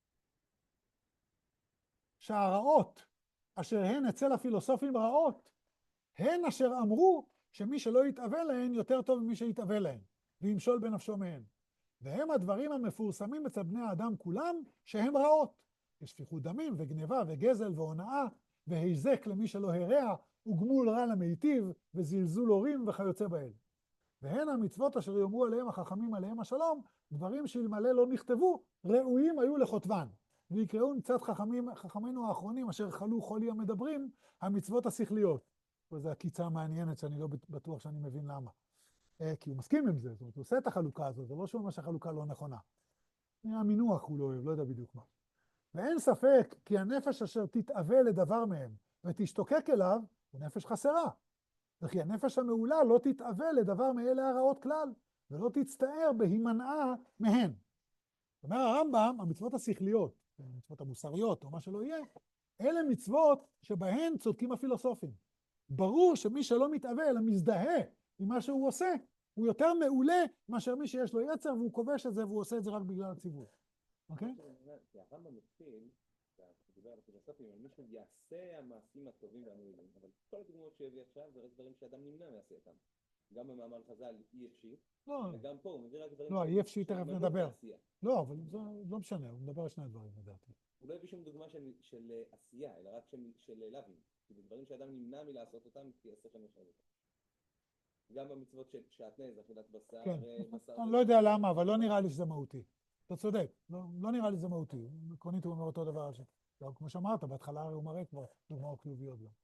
שהרעות אשר הן אצל הפילוסופים רעות, הן אשר אמרו שמי שלא יתאווה להן יותר טוב ממי שיתאווה להן, וימשול בנפשו מהן. והם הדברים המפורסמים אצל בני האדם כולם, שהם רעות. שפיכות דמים וגניבה וגזל והונאה, והיזק למי שלא הרע, וגמול רע למיטיב, וזלזול הורים וכיוצא באלה. והן המצוות אשר יאמרו עליהם החכמים עליהם השלום, דברים שאלמלא לא נכתבו, ראויים היו לכותבן. ויקראו מצד חכמים, חכמינו האחרונים אשר חלו חולי המדברים, המצוות השכליות. וזו הקיצה המעניינת שאני לא בטוח שאני מבין למה. כי הוא מסכים עם זה, זאת אומרת, הוא עושה את החלוקה הזאת, זה לא שהוא אומר שהחלוקה לא נכונה. המינוח הוא לא אוהב, לא יודע בדיוק מה. ואין ספק כי הנפש אשר תתאווה לדבר מהם ותשתוקק אליו, הוא נפש חסרה. וכי הנפש המעולה לא תתאווה לדבר מאלה הרעות כלל, ולא תצטער בהימנעה מהן. זאת אומרת, הרמב"ם, המצוות השכליות, המצוות המוסריות או מה שלא יהיה, אלה מצוות שבהן צודקים הפילוסופים. ברור שמי שלא מתאווה אלא מזדהה עם מה שהוא עושה, הוא יותר מעולה מאשר מי שיש לו יצר והוא כובש את זה והוא עושה את זה רק בגלל הציווי. אוקיי? כי הרמב"ם מתחיל, כשדיבר על הפילוסופים, על מישהו יעשה המעשים הטובים והמועילים, אבל כל הדוגמאות שהביא עכשיו זה רק דברים שאדם נמנע מעשה אותם. גם במאמר חז"ל אי אפשי, וגם פה הוא מביא רק דברים... לא, אי אפשי תכף נדבר. לא, אבל זה לא משנה, הוא מדבר על שני הדברים, לדעתי. הוא לא הביא שום דוגמה של עשייה, אלא רק של לאווים. כי דברים שאדם נמנע מלעשות אותם, כי השכל משאר אותם. גם במצוות של שעטנז, אכילת בשר... כן, אני לא יודע למה, אבל לא נראה לי שזה מהותי. אתה צודק, לא נראה לי שזה מהותי. עקרונית הוא אומר אותו דבר. כמו שאמרת, בהתחלה הוא מראה כבר דוגמאות חיוביות גם.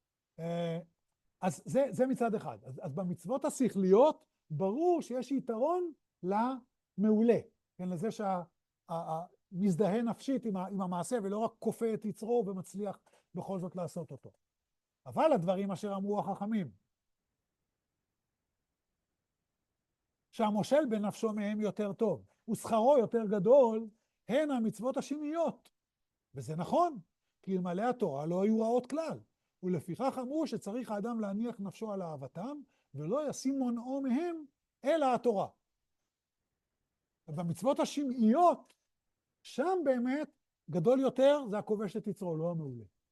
אז זה מצד אחד. אז במצוות השכליות, ברור שיש יתרון למעולה. כן, לזה שהמזדהה נפשית עם המעשה, ולא רק כופה את יצרו ומצליח בכל זאת לעשות אותו. אבל הדברים אשר אמרו החכמים, שהמושל בנפשו מהם יותר טוב, ושכרו יותר גדול, הן המצוות השמיות. וזה נכון, כי אלמלא התורה לא היו רעות כלל. ולפיכך אמרו שצריך האדם להניח נפשו על אהבתם, ולא ישים מונעו מהם, אלא התורה. ובמצוות השמיות, שם באמת גדול יותר זה הכובש את יצרו, לא המעולה.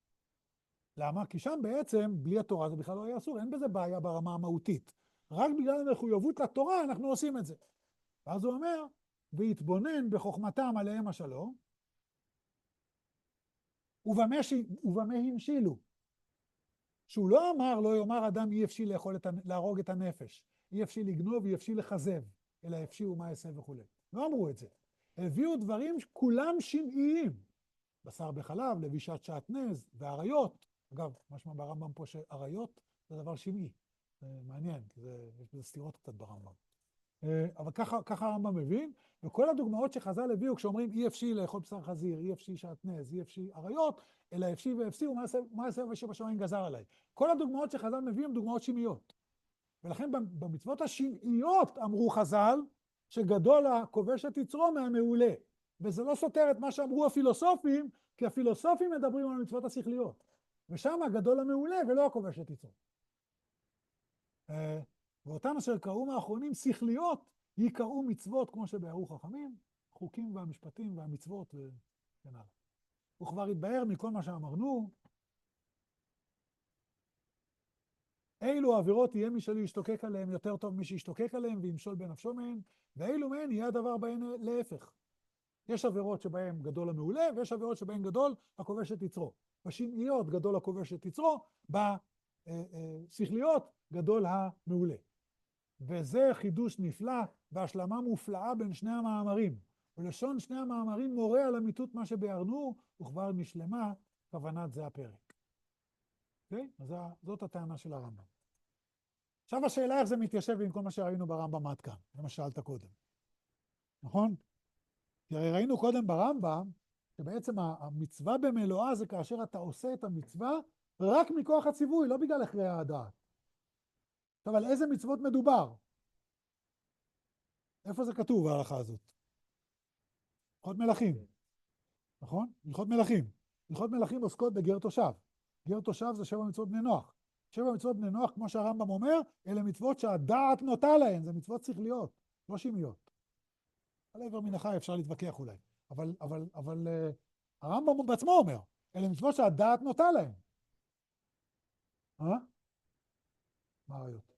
למה? כי שם בעצם, בלי התורה זה בכלל לא היה אסור, אין בזה בעיה ברמה המהותית. רק בגלל המחויבות לתורה אנחנו עושים את זה. ואז הוא אומר, והתבונן בחוכמתם עליהם השלום, ובמה, ש... ובמה המשילו. שהוא לא אמר, לא יאמר אדם אי אפשי לאכול את, להרוג את הנפש, אי אפשי לגנוב, אי אפשי לכזב, אלא אפשי ומה יעשה וכו'. לא אמרו את זה. הביאו דברים כולם שמעיים. בשר בחלב, לבישת שעטנז, ועריות. אגב, משמע ברמב"ם פה שעריות זה דבר שמעי. זה מעניין, כי זה, יש בזה סתירות קצת ברמב"ם. אבל ככה, ככה הרמב"ם מבין, וכל הדוגמאות שחז"ל הביאו, כשאומרים אי אפשי לאכול בשר חזיר, אי אפשי שעטנז, אי אפשי עריות, אלא אפשי ואפסי, ומה יעשה ואפשי בשמיים גזר עליי. כל הדוגמאות שחז"ל מביאים הן דוגמאות שמעיות. ולכן במצוות השמעיות אמרו חז"ל, שגדול הכובש את יצרו מהמעולה. וזה לא סותר את מה שאמרו הפילוסופים, כי הפילוסופים מדברים על המצוות השכליות. ושם הגדול המעולה ולא הכובש את יצרו. ואותם אשר קראו מהאחרונים שכליות, יקראו מצוות כמו שבארו חכמים, חוקים והמשפטים והמצוות וכן הלאה. הוא כבר התבהר מכל מה שאמרנו. אילו עבירות יהיה מי שישתוקק עליהם יותר טוב מי שישתוקק עליהם וימשול בנפשו מהן, ואילו מהן יהיה הדבר בהן להפך. יש עבירות שבהן גדול המעולה, ויש עבירות שבהן גדול הכובש את יצרו. בשמעיות גדול הכובש את יצרו, בשכליות גדול המעולה. וזה חידוש נפלא והשלמה מופלאה בין שני המאמרים. ולשון שני המאמרים מורה על אמיתות מה שביארנו, וכבר נשלמה כוונת זה הפרק. אוקיי? אז זאת הטענה של הרמב"ם. עכשיו השאלה איך זה מתיישב עם כל מה שראינו ברמב"ם עד כאן, זה מה שאלת קודם. נכון? כי הרי ראינו קודם ברמב"ם, שבעצם המצווה במלואה זה כאשר אתה עושה את המצווה רק מכוח הציווי, לא בגלל הכרעי הדעת. עכשיו, על איזה מצוות מדובר? איפה זה כתוב ההלכה הזאת? הלכות מלכים, נכון? הלכות מלכים. הלכות מלכים עוסקות בגר תושב. גר תושב זה שבע מצוות בני נוח. שבע מצוות בני נוח, כמו שהרמב"ם אומר, אלה מצוות שהדעת נוטה להן, זה מצוות שכליות, לא שמעיות. על עבר מן החי אפשר להתווכח אולי, אבל, אבל, אבל uh, הרמב"ם בעצמו אומר, אלה מצוות שהדעת נוטה להן. אה? מה הראיות?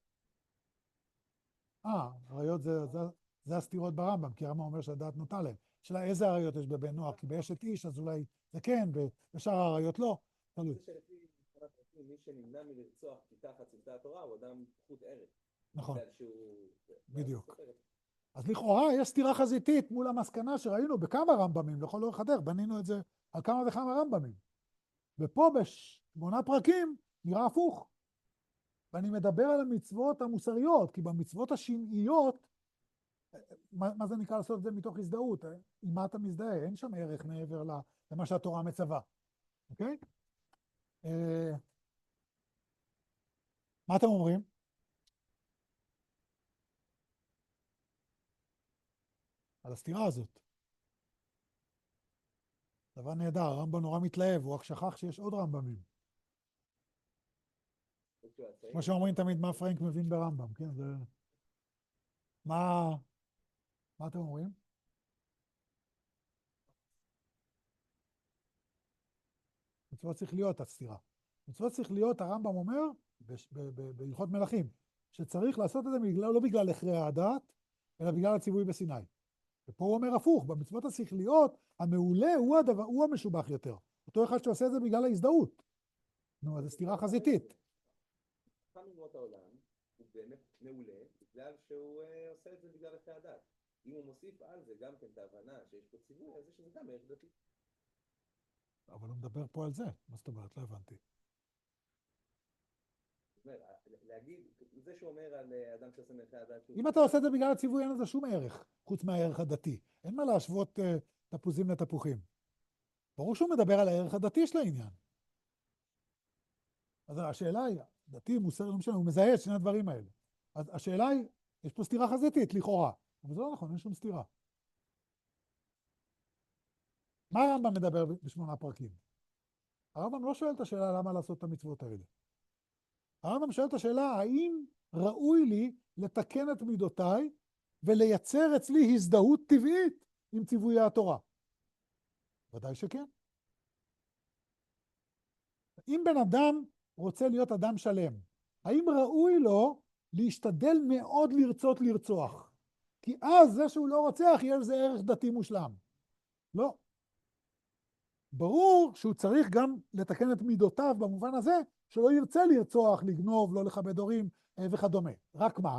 אה, הראיות זה, זה, זה הסתירות ברמב"ם, כי הרמב"ם אומר שהדעת נוטה להן. שאלה איזה הראיות יש בבן נוח, כי באשת איש אז אולי זה כן, בשאר הראיות לא. תלוי. מי שנמנע מלרצוח מתחת צוותי התורה הוא אדם פחות ערך. נכון, שהוא... בדיוק. אז לכאורה יש סתירה חזיתית מול המסקנה שראינו בכמה רמב"מים, לכל אורך הדרך, בנינו את זה על כמה וכמה רמב"מים. ופה בשמונה פרקים נראה הפוך. ואני מדבר על המצוות המוסריות, כי במצוות השמעיות, מה, מה זה נקרא לעשות את זה מתוך הזדהות? אה? עם מה אתה מזדהה? אין שם ערך מעבר למה שהתורה מצווה. אוקיי? אה, מה אתם אומרים? על הסתירה הזאת. דבר נהדר, הרמב"ם נורא מתלהב, הוא רק שכח שיש עוד רמב"מים. כמו שאומרים תמיד מה פרנק מבין ברמב"ם, כן? זה... מה... מה אתם אומרים? מצוות שכליות הסתירה. מצוות שכליות הרמב"ם אומר, בהלכות מלכים, שצריך לעשות את זה בגלל, לא בגלל הכרעי הדעת, אלא בגלל הציווי בסיני. ופה הוא אומר הפוך, במצוות השכליות, המעולה הוא הדבר, הוא המשובח יותר. אותו אחד שעושה את זה בגלל ההזדהות. נו, אז זה סתירה חזיתית. אחד ממות העולם הוא באמת מעולה, בגלל שהוא עושה את זה בגלל הכרעי הדעת. אם הוא מוסיף על זה גם כן את ההבנה שיש פה ציווי, אז יש שזה גם ערך דתי. אבל הוא מדבר פה על זה. מה זאת אומרת? לא הבנתי. להגיד, זה שהוא אומר על אדם שעושה מהכרעי הדעת... אם אתה עושה את זה בגלל הציווי, אין לזה שום ערך, חוץ מהערך הדתי. אין מה להשוות תפוזים לתפוחים. ברור שהוא מדבר על הערך הדתי של העניין. אז השאלה היא, דתי, מוסר, לא משנה, הוא מזהה את שני הדברים האלה. אז השאלה היא, יש פה סתירה חזיתית, לכאורה. אבל זה לא נכון, אין שום סתירה. מה הרמב"ם מדבר בשמונה פרקים? הרמב"ם לא שואל את השאלה למה לעשות את המצוות האלה. הרמב"ם שואל את השאלה, האם ראוי לי לתקן את מידותיי ולייצר אצלי הזדהות טבעית עם ציוויי התורה? ודאי שכן. אם בן אדם רוצה להיות אדם שלם, האם ראוי לו להשתדל מאוד לרצות לרצוח? כי אז זה שהוא לא רוצח, יהיה לזה ערך דתי מושלם. לא. ברור שהוא צריך גם לתקן את מידותיו במובן הזה, שלא ירצה לרצוח, לגנוב, לא לכבד הורים וכדומה. רק מה?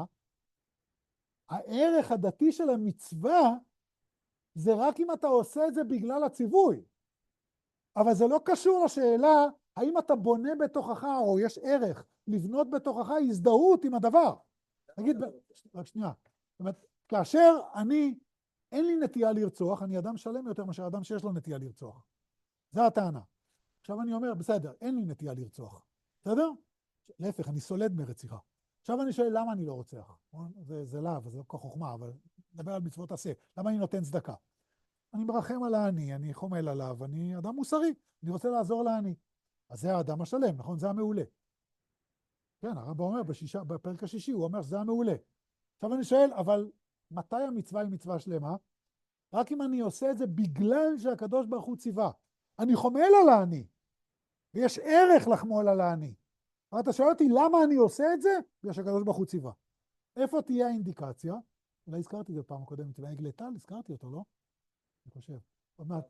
הערך הדתי של המצווה זה רק אם אתה עושה את זה בגלל הציווי. אבל זה לא קשור לשאלה האם אתה בונה בתוכך, או יש ערך לבנות בתוכך הזדהות עם הדבר. נגיד, רק שנייה. זאת אומרת, כאשר אני, אין לי נטייה לרצוח, אני אדם שלם יותר מאשר אדם שיש לו נטייה לרצוח. זו הטענה. עכשיו אני אומר, בסדר, אין לי נטייה לרצוח. בסדר? להפך, אני סולד מרציחה. עכשיו אני שואל, למה אני לא רוצח? זה, זה לאו, זה לא כל כך חוכמה, אבל נדבר על מצוות עשה. למה אני נותן צדקה? אני מרחם על העני, אני חומל עליו, אני אדם מוסרי, אני רוצה לעזור לעני. אז זה האדם השלם, נכון? זה המעולה. כן, הרב אומר בשישה, בפרק השישי, הוא אומר שזה המעולה. עכשיו אני שואל, אבל מתי המצווה היא מצווה שלמה? רק אם אני עושה את זה בגלל שהקדוש ברוך הוא ציווה. אני חומל על העני, ויש ערך לחמול על העני. אבל אתה שואל אותי, למה אני עושה את זה? בגלל שהקדוש ברוך הוא ציווה. איפה תהיה האינדיקציה? אולי הזכרתי את זה פעם הקודמת, ועגל טל, הזכרתי אותו, לא? אני חושב. עוד מעט.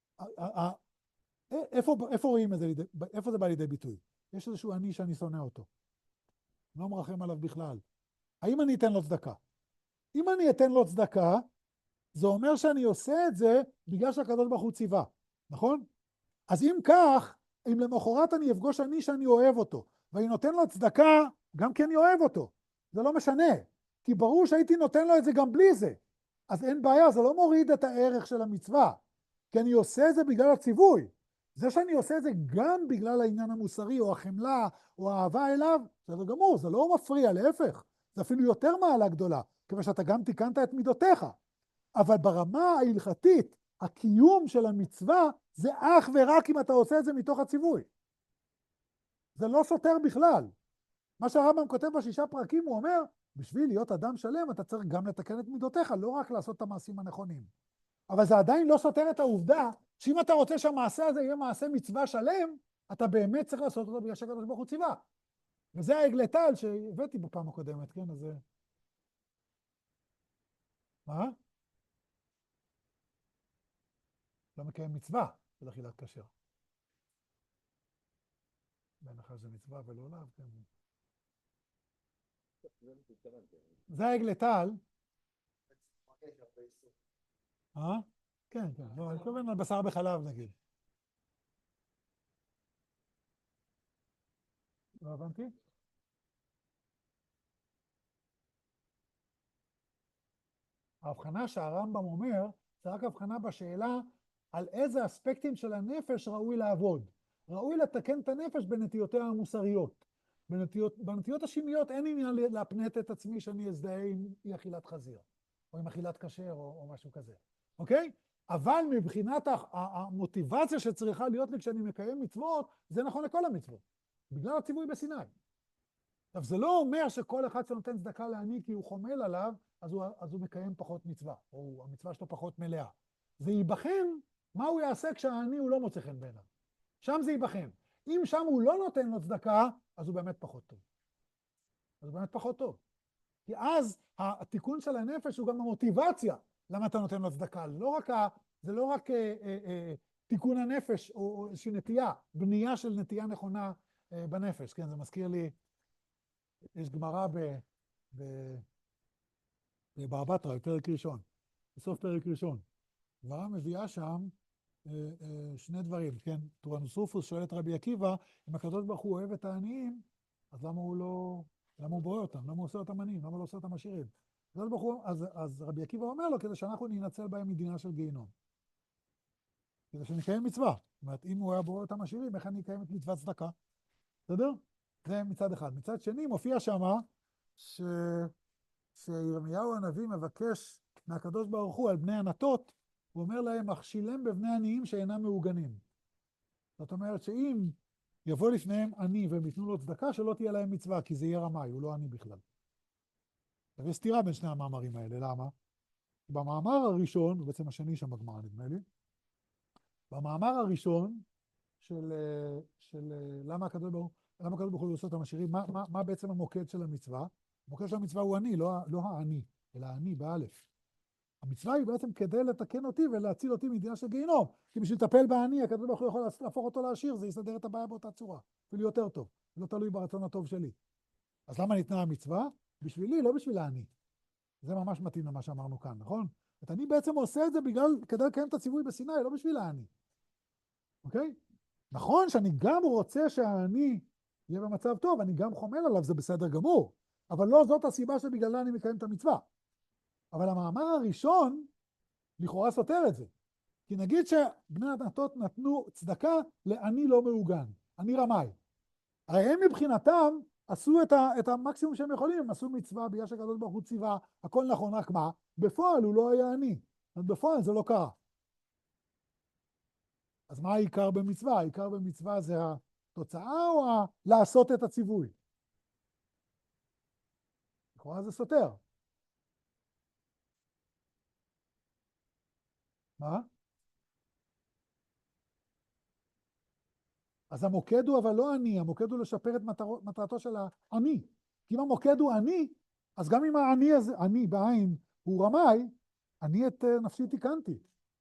איפה, איפה רואים את זה, איפה זה בא לידי ביטוי? יש איזשהו אני שאני שונא אותו. לא מרחם עליו בכלל. האם אני אתן לו צדקה? אם אני אתן לו צדקה, זה אומר שאני עושה את זה בגלל שהקדוש ברוך הוא ציווה, נכון? אז אם כך, אם למחרת אני אפגוש אני שאני אוהב אותו, ואני נותן לו צדקה, גם כי אני אוהב אותו. זה לא משנה, כי ברור שהייתי נותן לו את זה גם בלי זה. אז אין בעיה, זה לא מוריד את הערך של המצווה, כי אני עושה את זה בגלל הציווי. זה שאני עושה את זה גם בגלל העניין המוסרי, או החמלה, או האהבה אליו, זה גמור, זה לא מפריע, להפך. זה אפילו יותר מעלה גדולה, כיוון שאתה גם תיקנת את מידותיך. אבל ברמה ההלכתית, הקיום של המצווה, זה אך ורק אם אתה עושה את זה מתוך הציווי. זה לא סותר בכלל. מה שהרמב"ם כותב בשישה פרקים, הוא אומר, בשביל להיות אדם שלם, אתה צריך גם לתקן את מידותיך, לא רק לעשות את המעשים הנכונים. אבל זה עדיין לא סותר את העובדה, שאם אתה רוצה שהמעשה הזה יהיה מעשה מצווה שלם, אתה באמת צריך לעשות אותו בגלל שהקדוש ברוך הוא ציווה. וזה העגל טל שהבאתי בפעם הקודמת, כן? אז... מה? לא מקיים מצווה של אכילת כשר. בהנחה זה מצווה ולא לאו, כן. זה העגל טל. אה? כן, כן. לא, אני מתכוון על בשר בחלב, נגיד. לא הבנתי? ההבחנה שהרמב"ם אומר, זה רק הבחנה בשאלה על איזה אספקטים של הנפש ראוי לעבוד. ראוי לתקן את הנפש בנטיותיה המוסריות. בנטיות, בנטיות השמיות אין עניין להפנט את עצמי שאני אזדהה עם אי אכילת חזיר, או עם אכילת כשר, או, או משהו כזה. אוקיי? אבל מבחינת המוטיבציה שצריכה להיות לי כשאני מקיים מצוות, זה נכון לכל המצוות. בגלל הציווי בסיני. עכשיו, זה לא אומר שכל אחד שנותן צדקה לעני כי הוא חומל עליו, אז הוא, אז הוא מקיים פחות מצווה, או המצווה שלו פחות מלאה. זה ייבחן מה הוא יעשה כשהעני הוא לא מוצא חן בעיניו. שם זה ייבחן. אם שם הוא לא נותן לו צדקה, אז הוא באמת פחות טוב. אז הוא באמת פחות טוב. כי אז התיקון של הנפש הוא גם המוטיבציה למה אתה נותן לו צדקה. לא רק ה, זה לא רק אה, אה, אה, תיקון הנפש או, או איזושהי נטייה, בנייה של נטייה נכונה אה, בנפש. כן, זה מזכיר לי, יש גמרא ב... ב... בבבא בתרא, בפרק ראשון, בסוף פרק ראשון. גמרא מביאה שם אה, אה, שני דברים, כן? טורנוסופוס שואל את רבי עקיבא, אם הקדוש ברוך הוא אוהב את העניים, אז למה הוא לא, למה הוא בורא אותם? למה הוא עושה אותם עניים? למה הוא לא עושה אותם עשירים? אז, אז רבי עקיבא אומר לו, כדי שאנחנו ננצל בהם מדינה של גיהינום. כדי שנקיים מצווה. זאת אומרת, אם הוא היה בורא אותם עשירים, איך אני אקיים את מצוות צדקה? בסדר? זה מצד אחד. מצד שני, מופיע שמה, ש... שירמיהו הנביא מבקש מהקדוש ברוך הוא על בני ענתות, הוא אומר להם, אכשילם בבני עניים שאינם מעוגנים. זאת אומרת שאם יבוא לפניהם עני והם ייתנו לו צדקה, שלא תהיה להם מצווה, כי זה יהיה רמאי, הוא לא עני בכלל. ויש סתירה בין שני המאמרים האלה, למה? במאמר הראשון, ובעצם השני שם בגמרא נדמה לי, במאמר הראשון, של, אה, של אה, למה הקדוש ברוך הוא, למה הקדוש ברוך הוא עושה אותם עשירים, מה, מה, מה בעצם המוקד של המצווה? המוקד של המצווה הוא אני, לא, ה- לא האני, אלא אני באלף. המצווה היא בעצם כדי לתקן אותי ולהציל אותי מדינה של גיהינום. כי בשביל לטפל באני, הקדוש ברוך הוא יכול להפוך אותו לעשיר, זה יסדר את הבעיה באותה צורה, אפילו יותר טוב, לא תלוי ברצון הטוב שלי. אז למה ניתנה המצווה? בשבילי, לא בשביל האני. זה ממש מתאים למה שאמרנו כאן, נכון? זאת אני בעצם עושה את זה בגלל, כדי לקיים את הציווי בסיני, לא בשביל האני. אוקיי? נכון שאני גם רוצה שהאני יהיה במצב טוב, אני גם חומל עליו, זה בסדר גמור, אבל לא זאת הסיבה שבגללה אני מקיים את המצווה. אבל המאמר הראשון לכאורה סותר את זה. כי נגיד שבני הדתות נתנו צדקה לאני לא מעוגן, אני רמאי. הרי הם מבחינתם עשו את, ה, את המקסימום שהם יכולים, הם עשו מצווה בגלל שהקדוש ברוך הוא ציווה, הכל נכון, רק מה? בפועל הוא לא היה עני. אז בפועל זה לא קרה. אז מה העיקר במצווה? העיקר במצווה זה התוצאה או ה... לעשות את הציווי? לכאורה זה סותר. מה? אז המוקד הוא אבל לא אני, המוקד הוא לשפר את מטר... מטרתו של האני. כי אם המוקד הוא אני, אז גם אם האני הזה, אני בעין, הוא רמאי, אני את נפשי תיקנתי.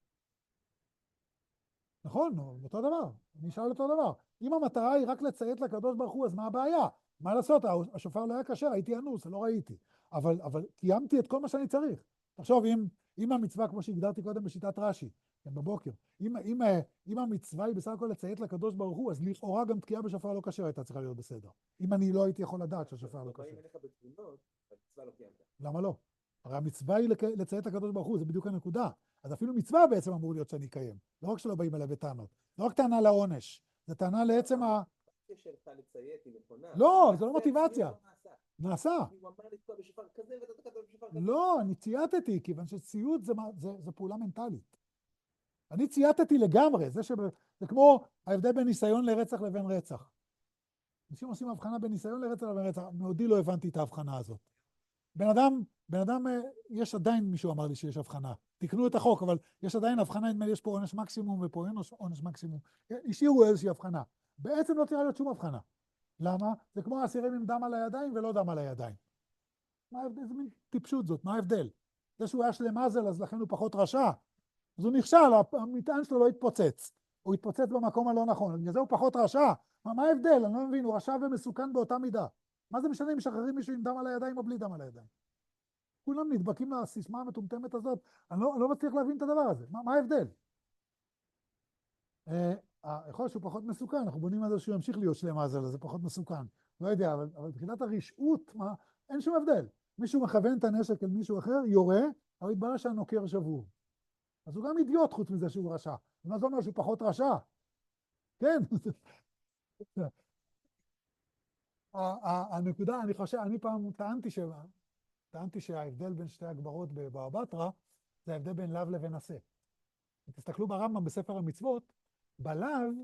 נכון, אותו דבר, אני אשאל אותו דבר. אם המטרה היא רק לציית לקדוש ברוך הוא, אז מה הבעיה? מה לעשות? השופר לא היה כשר, הייתי אנוס, לא ראיתי. אבל, אבל קיימתי את כל מה שאני צריך. תחשוב, אם, אם המצווה, כמו שהגדרתי קודם בשיטת רש"י, כן, בבוקר, אם, אם, אם המצווה היא בסך הכל לציית לקדוש ברוך הוא, אז לכאורה גם תקיעה בשופר לא כשר הייתה צריכה להיות בסדר. אם אני לא הייתי יכול לדעת שהשופר לא כשר. אם אליך בתלונות, המצווה לא קיימת. למה לא? הרי המצווה היא לציית לקדוש ברוך הוא, זה בדיוק הנקודה. אז אפילו מצווה בעצם אמור להיות שאני אקיים. לא רק שלא באים אליי בטענות. לא רק טענה לעונש, זה טענה לעצם ה... המוטיבציה שלך לציית היא נכונה. לא, זה לא מוטיבציה. לא נעשה. נעשה. הוא אמר לתקוע בשופר כזה ואתה תקוע בשופר כזה. לא, אני צייתתי, כיוון שציות זה, מה- זה, זה פעולה מנטלית. אני צייתתי לגמרי, זה, שב, זה כמו ההבדל בין ניסיון לרצח לבין רצח. אנשים עושים הבחנה בין ניסיון לרצח לבין רצח, מעודי לא הבנתי את ההבחנה הזאת. בן אדם, בן אדם, אה, יש עדיין, מישהו אמר לי שיש הבחנה. תקנו את החוק, אבל יש עדיין הבחנה, נדמה לי יש פה עונש מקסימום ופה אין עונש מקסימום. השאירו איזושהי הבחנה. בעצם לא צריכה להיות שום הבחנה. למה? זה כמו אסירים עם דם על הידיים ולא דם על הידיים. מה ההבדל? איזה מין טיפשות זאת, מה ההבדל? זה שהוא היה שלם מזל, אז לכן הוא פחות רשע. אז הוא נכשל, המטען שלו לא התפוצץ. הוא התפוצץ במקום הלא נכון, בגלל זה הוא פחות רשע. מה, מה ההבדל? אני לא מבין, הוא רשע ומסוכן באותה מידה. מה זה משנה אם משחררים מישהו עם דם על הידיים או בלי דם על הידיים? כולם נדבקים לסיסמה המטומטמת הזאת. אני לא, אני לא מצליח להבין את הדבר הזה. מה, מה ההבדל? אה, יכול להיות שהוא פחות מסוכן, אנחנו בונים על זה שהוא ימשיך להיות שלם מזל, אז זה פחות מסוכן. לא יודע, אבל, אבל מבחינת הרשעות, מה, אין שום הבדל. מישהו מכוון את הנשק אל מישהו אחר, יורה, אבל יתברר שהנוקר שבור. אז הוא גם אידיוט חוץ מזה שהוא רשע. ומה זה אומר שהוא פחות רשע? כן. הנקודה, אני חושב, אני פעם טענתי ש... טענתי שההבדל בין שתי הגברות בבבא בתרא, זה ההבדל בין לאו לבין עשה. תסתכלו ברמב"ם בספר המצוות, בלאו,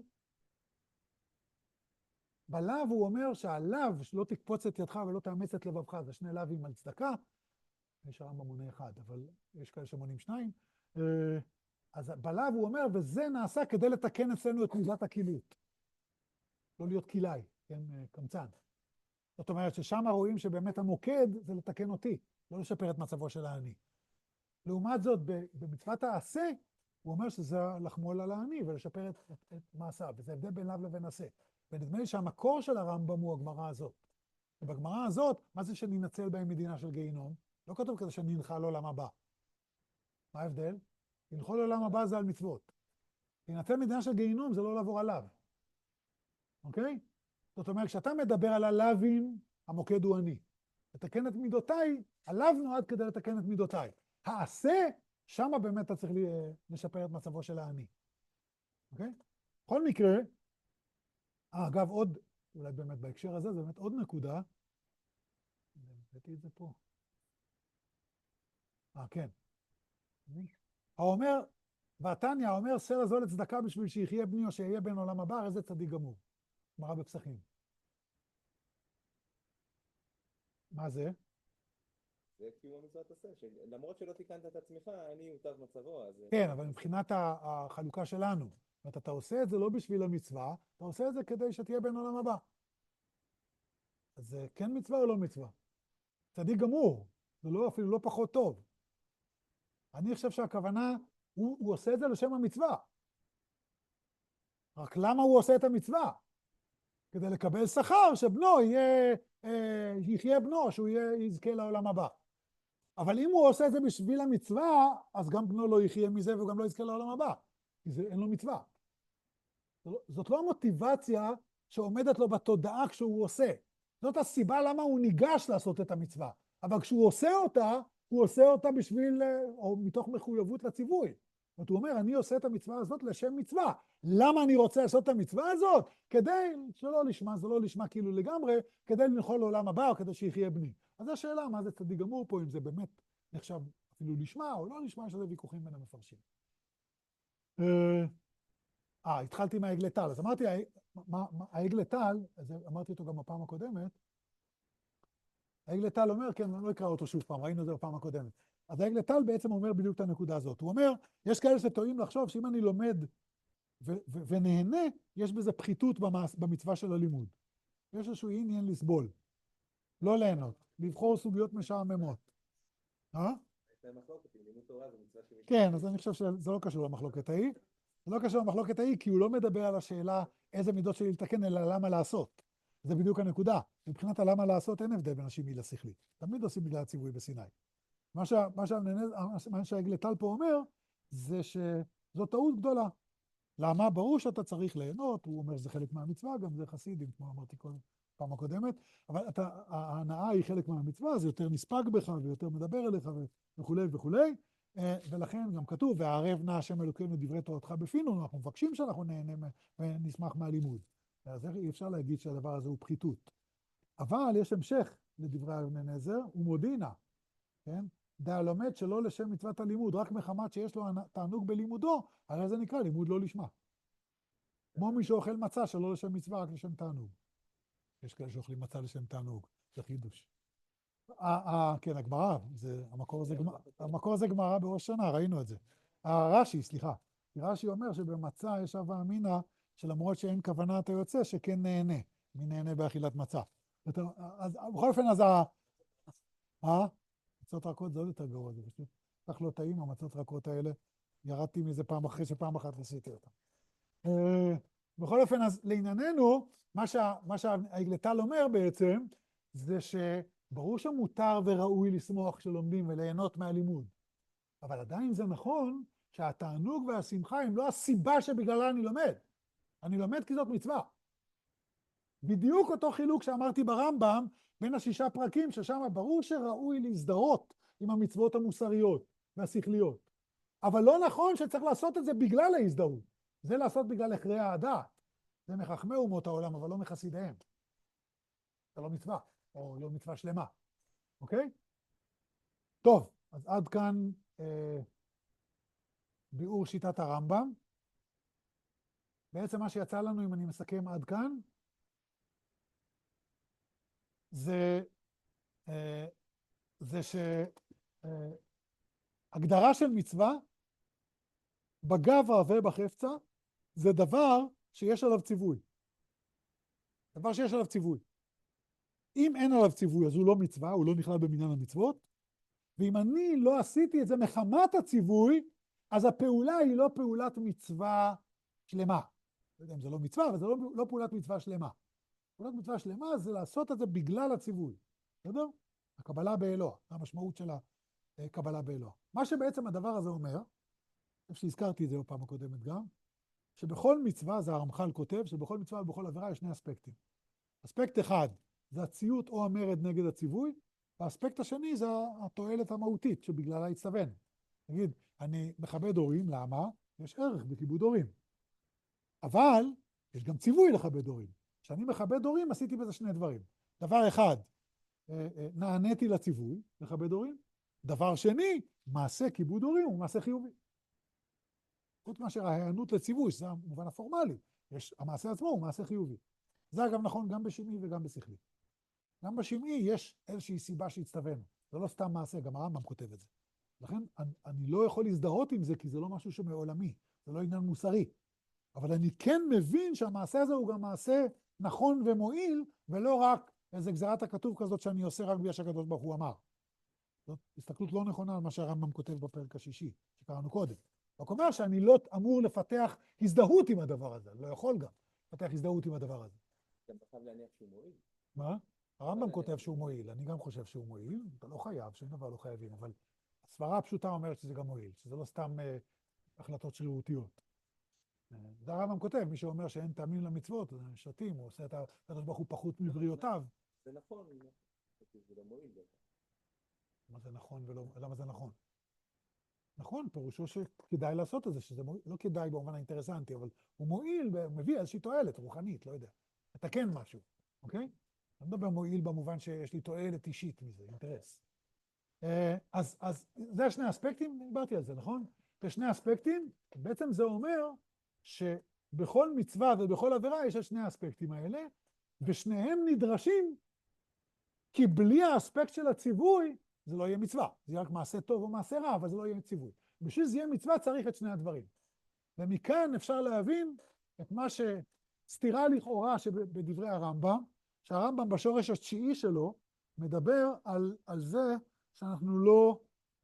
בלאו הוא אומר שהלאו, שלא תקפוץ את ידך ולא תאמץ את לבבך, זה שני לאווים על צדקה, יש הרמב"ם מונה אחד, אבל יש כאלה שמונים שניים, אז בלאו הוא אומר, וזה נעשה כדי לתקן אצלנו את מידת הכילות. לא להיות כילאי, כן, קמצן. זאת אומרת ששם רואים שבאמת המוקד זה לתקן אותי, לא לשפר את מצבו של העני. לעומת זאת, במצוות העשה, הוא אומר שזה לחמול על העני ולשפר את, את, את מעשיו, וזה הבדל בין לאו לבין עשה. ונדמה לי שהמקור של הרמב"ם הוא הגמרא הזאת. ובגמרא הזאת, מה זה שננצל בהם מדינה של גיהינום? לא כתוב כזה שננחה לעולם הבא. מה ההבדל? לנחול לעולם הבא זה על מצוות. לנצל מדינה של גיהינום זה לא לעבור עליו. אוקיי? זאת אומרת, כשאתה מדבר על הלאווים, המוקד הוא אני. לתקן את מידותיי, הלאו נועד כדי לתקן את מידותיי. העשה, שם באמת אתה צריך לשפר את מצבו של העני. אוקיי? בכל מקרה, אה, אגב, עוד, אולי באמת בהקשר הזה, זה באמת עוד נקודה. הבאתי את זה פה. אה, כן. האומר, והתניא אומר, סלע זו לצדקה בשביל שיחיה בני או שיהיה בן עולם הבא, איזה צדיק גמור. גמרא בפסחים. מה זה? זה קיום המצוות עשה, למרות שלא תיקנת את עצמך, אני הוטב מצבו, אז... כן, אבל מבחינת החלוקה שלנו, זאת אומרת, אתה עושה את זה לא בשביל המצווה, אתה עושה את זה כדי שתהיה בן עולם הבא. אז זה כן מצווה או לא מצווה? צדיק גמור, זה לא, אפילו לא פחות טוב. אני חושב שהכוונה, הוא, הוא עושה את זה לשם המצווה. רק למה הוא עושה את המצווה? כדי לקבל שכר שבנו יהיה, אה, יחיה בנו, שהוא יהיה, יזכה לעולם הבא. אבל אם הוא עושה את זה בשביל המצווה, אז גם בנו לא יחיה מזה והוא גם לא יזכה לעולם הבא. כי זה, אין לו מצווה. זאת לא המוטיבציה שעומדת לו בתודעה כשהוא עושה. זאת הסיבה למה הוא ניגש לעשות את המצווה. אבל כשהוא עושה אותה, הוא עושה אותה בשביל, או מתוך מחויבות לציווי. זאת אומרת, הוא אומר, אני עושה את המצווה הזאת לשם מצווה. למה אני רוצה לעשות את המצווה הזאת? כדי שלא לשמה, זה לא לשמה כאילו לגמרי, כדי לנחול לעולם הבא או כדי שיחיה בני. אז השאלה, מה זה צדיק גמור פה, אם זה באמת נחשב אפילו לשמה או לא לשמה, שזה ויכוחים בין המפרשים. אה, התחלתי מהעגלי טל. אז אמרתי, העגלי טל, אמרתי אותו גם בפעם הקודמת, העגלי טל אומר, כן, אני לא אקרא אותו שוב פעם, ראינו את זה בפעם הקודמת. אז העגלי טל בעצם אומר בדיוק את הנקודה הזאת. הוא אומר, יש כאלה שטועים לחשוב שאם אני לומד ו- ו- ונהנה, יש בזה פחיתות במס, במצווה של הלימוד. יש איזשהו עניין לסבול, לא ליהנות, לבחור סוגיות משעממות. אה? כן, אז אני חושב שזה לא קשור למחלוקת ההיא. זה לא קשור למחלוקת ההיא, כי הוא לא מדבר על השאלה איזה מידות שלי לתקן, אלא למה לעשות. זה בדיוק הנקודה. מבחינת הלמה לעשות, אין הבדל בין השימי לשכלי. תמיד עושים בגלל הציווי בסיני. מה, שה, מה, שה, מה שהעגלי טל פה אומר, זה שזו טעות גדולה. למה? ברור שאתה צריך ליהנות, הוא אומר שזה חלק מהמצווה, גם זה חסידים, כמו אמרתי כל פעם הקודמת, אבל אתה, ההנאה היא חלק מהמצווה, זה יותר נספק בך ויותר מדבר אליך וכו' וכו'. ולכן גם כתוב, והערב נא השם אלוקינו דברי תורתך בפינו, אנחנו מבקשים שאנחנו נהנה ונשמח מהלימוד. אז אי אפשר להגיד שהדבר הזה הוא פחיתות. אבל יש המשך לדברי אבני נזר, הוא מודינה, כן? דע לומד שלא לשם מצוות הלימוד, רק מחמת שיש לו תענוג בלימודו, הרי זה נקרא לימוד לא לשמה. כמו מי שאוכל מצה שלא לשם מצווה, רק לשם תענוג. יש כאלה שאוכלים מצה לשם תענוג, זה חידוש. אה, כן, הגמרא, המקור זה גמרא בראש שנה, ראינו את זה. הרש"י, סליחה, רש"י אומר שבמצה יש הווה אמינא, שלמרות שאין כוונה אתה יוצא, שכן נהנה, מי נהנה באכילת מצה. אז בכל אופן, אז ה... אה? מצות רכות זה עוד יותר גרוע, זה פשוט. כך לא טעים, המצות רכות האלה, ירדתי מזה פעם אחרי שפעם אחת עשיתי אותה. בכל אופן, אז לענייננו, מה שהעגלי טל אומר בעצם, זה שברור שמותר וראוי לשמוח כשלומדים וליהנות מהלימוד. אבל עדיין זה נכון שהתענוג והשמחה הם לא הסיבה שבגללה אני לומד. אני לומד כי זאת מצווה. בדיוק אותו חילוק שאמרתי ברמב"ם, בין השישה פרקים, ששם ברור שראוי להזדהות עם המצוות המוסריות והשכליות. אבל לא נכון שצריך לעשות את זה בגלל ההזדהות. זה לעשות בגלל הכרעי הדעת. זה מחכמי אומות העולם, אבל לא מחסידיהם. זה לא מצווה, או לא מצווה שלמה. אוקיי? טוב, אז עד כאן אה, ביאור שיטת הרמב"ם. בעצם מה שיצא לנו, אם אני מסכם עד כאן, זה, אה, זה שהגדרה של מצווה, בגברא ובחפצא, זה דבר שיש עליו ציווי. דבר שיש עליו ציווי. אם אין עליו ציווי, אז הוא לא מצווה, הוא לא נכלל במניין המצוות, ואם אני לא עשיתי את זה מחמת הציווי, אז הפעולה היא לא פעולת מצווה שלמה. לא יודע אם זה לא מצווה, אבל זה לא, לא פעולת מצווה שלמה. פעולת מצווה שלמה זה לעשות את זה בגלל הציווי. בסדר? הקבלה באלוה, המשמעות של הקבלה באלוה. מה שבעצם הדבר הזה אומר, אני חושב שהזכרתי את זה בפעם הקודמת גם, שבכל מצווה, זה הרמח"ל כותב, שבכל מצווה ובכל עבירה יש שני אספקטים. אספקט אחד זה הציות או המרד נגד הציווי, והאספקט השני זה התועלת המהותית שבגללה הצטוון. נגיד, אני מכבד הורים, למה? יש ערך בכיבוד הורים. אבל יש גם ציווי לכבד הורים. כשאני מכבד הורים, עשיתי בזה שני דברים. דבר אחד, נעניתי לציווי, לכבד הורים. דבר שני, מעשה כיבוד הורים הוא מעשה חיובי. חוץ מאשר ההיענות לציווי, שזה המובן הפורמלי, יש, המעשה עצמו הוא מעשה חיובי. זה אגב נכון גם בשמעי וגם בשכלי. גם בשמעי יש איזושהי סיבה שהצטווינו. זה לא סתם מעשה, גם הרמב"ם כותב את זה. לכן אני, אני לא יכול להזדהות עם זה, כי זה לא משהו שמעולמי, זה לא עניין מוסרי. אבל אני כן מבין שהמעשה הזה הוא גם מעשה נכון ומועיל, ולא רק איזה גזירת הכתוב כזאת שאני עושה רק בגלל שהקדוש ברוך הוא אמר. זאת הסתכלות לא נכונה על מה שהרמב"ם כותב בפרק השישי, שקראנו קודם. רק אומר שאני לא אמור לפתח הזדהות עם הדבר הזה, אני לא יכול גם לפתח הזדהות עם הדבר הזה. גם אתה חייב להניח שהוא מועיל. מה? הרמב"ם כותב שהוא מועיל, אני גם חושב שהוא מועיל, אתה לא חייב, שום דבר לא חייבים, אבל הסברה הפשוטה אומרת שזה גם מועיל, שזה לא סתם אה, החלטות שרירותיות. אה, זה הרמב"ם כותב, מי שאומר שאין טעמים למצוות, זה שתים, הוא עושה את הקדוש ברוך הוא פחות מבריאותיו. זה נכון, זה לא מועיל בעצם. מה זה נכון ולא, למה זה נכון? נכון, פירושו שכדאי לעשות את זה, שזה מועיל, לא כדאי במובן האינטרסנטי, אבל הוא מועיל, הוא מביא איזושהי תועלת רוחנית, לא יודע, לתקן משהו, אוקיי? אני מדבר מועיל במובן שיש לי תועלת אישית מזה, אינטרס. אז, אז זה השני אספקטים, דיברתי על זה, נכון? זה שני אספקטים, בעצם זה אומר שבכל מצווה ובכל עבירה יש את שני האספקטים האלה, ושניהם נדרשים, כי בלי האספקט של הציווי, זה לא יהיה מצווה. זה יהיה רק מעשה טוב או מעשה רע, אבל זה לא יהיה ציווי. בשביל זה יהיה מצווה צריך את שני הדברים. ומכאן אפשר להבין את מה שסתירה לכאורה שבדברי הרמב"ם, שהרמב"ם בשורש התשיעי שלו מדבר על, על זה שאנחנו לא,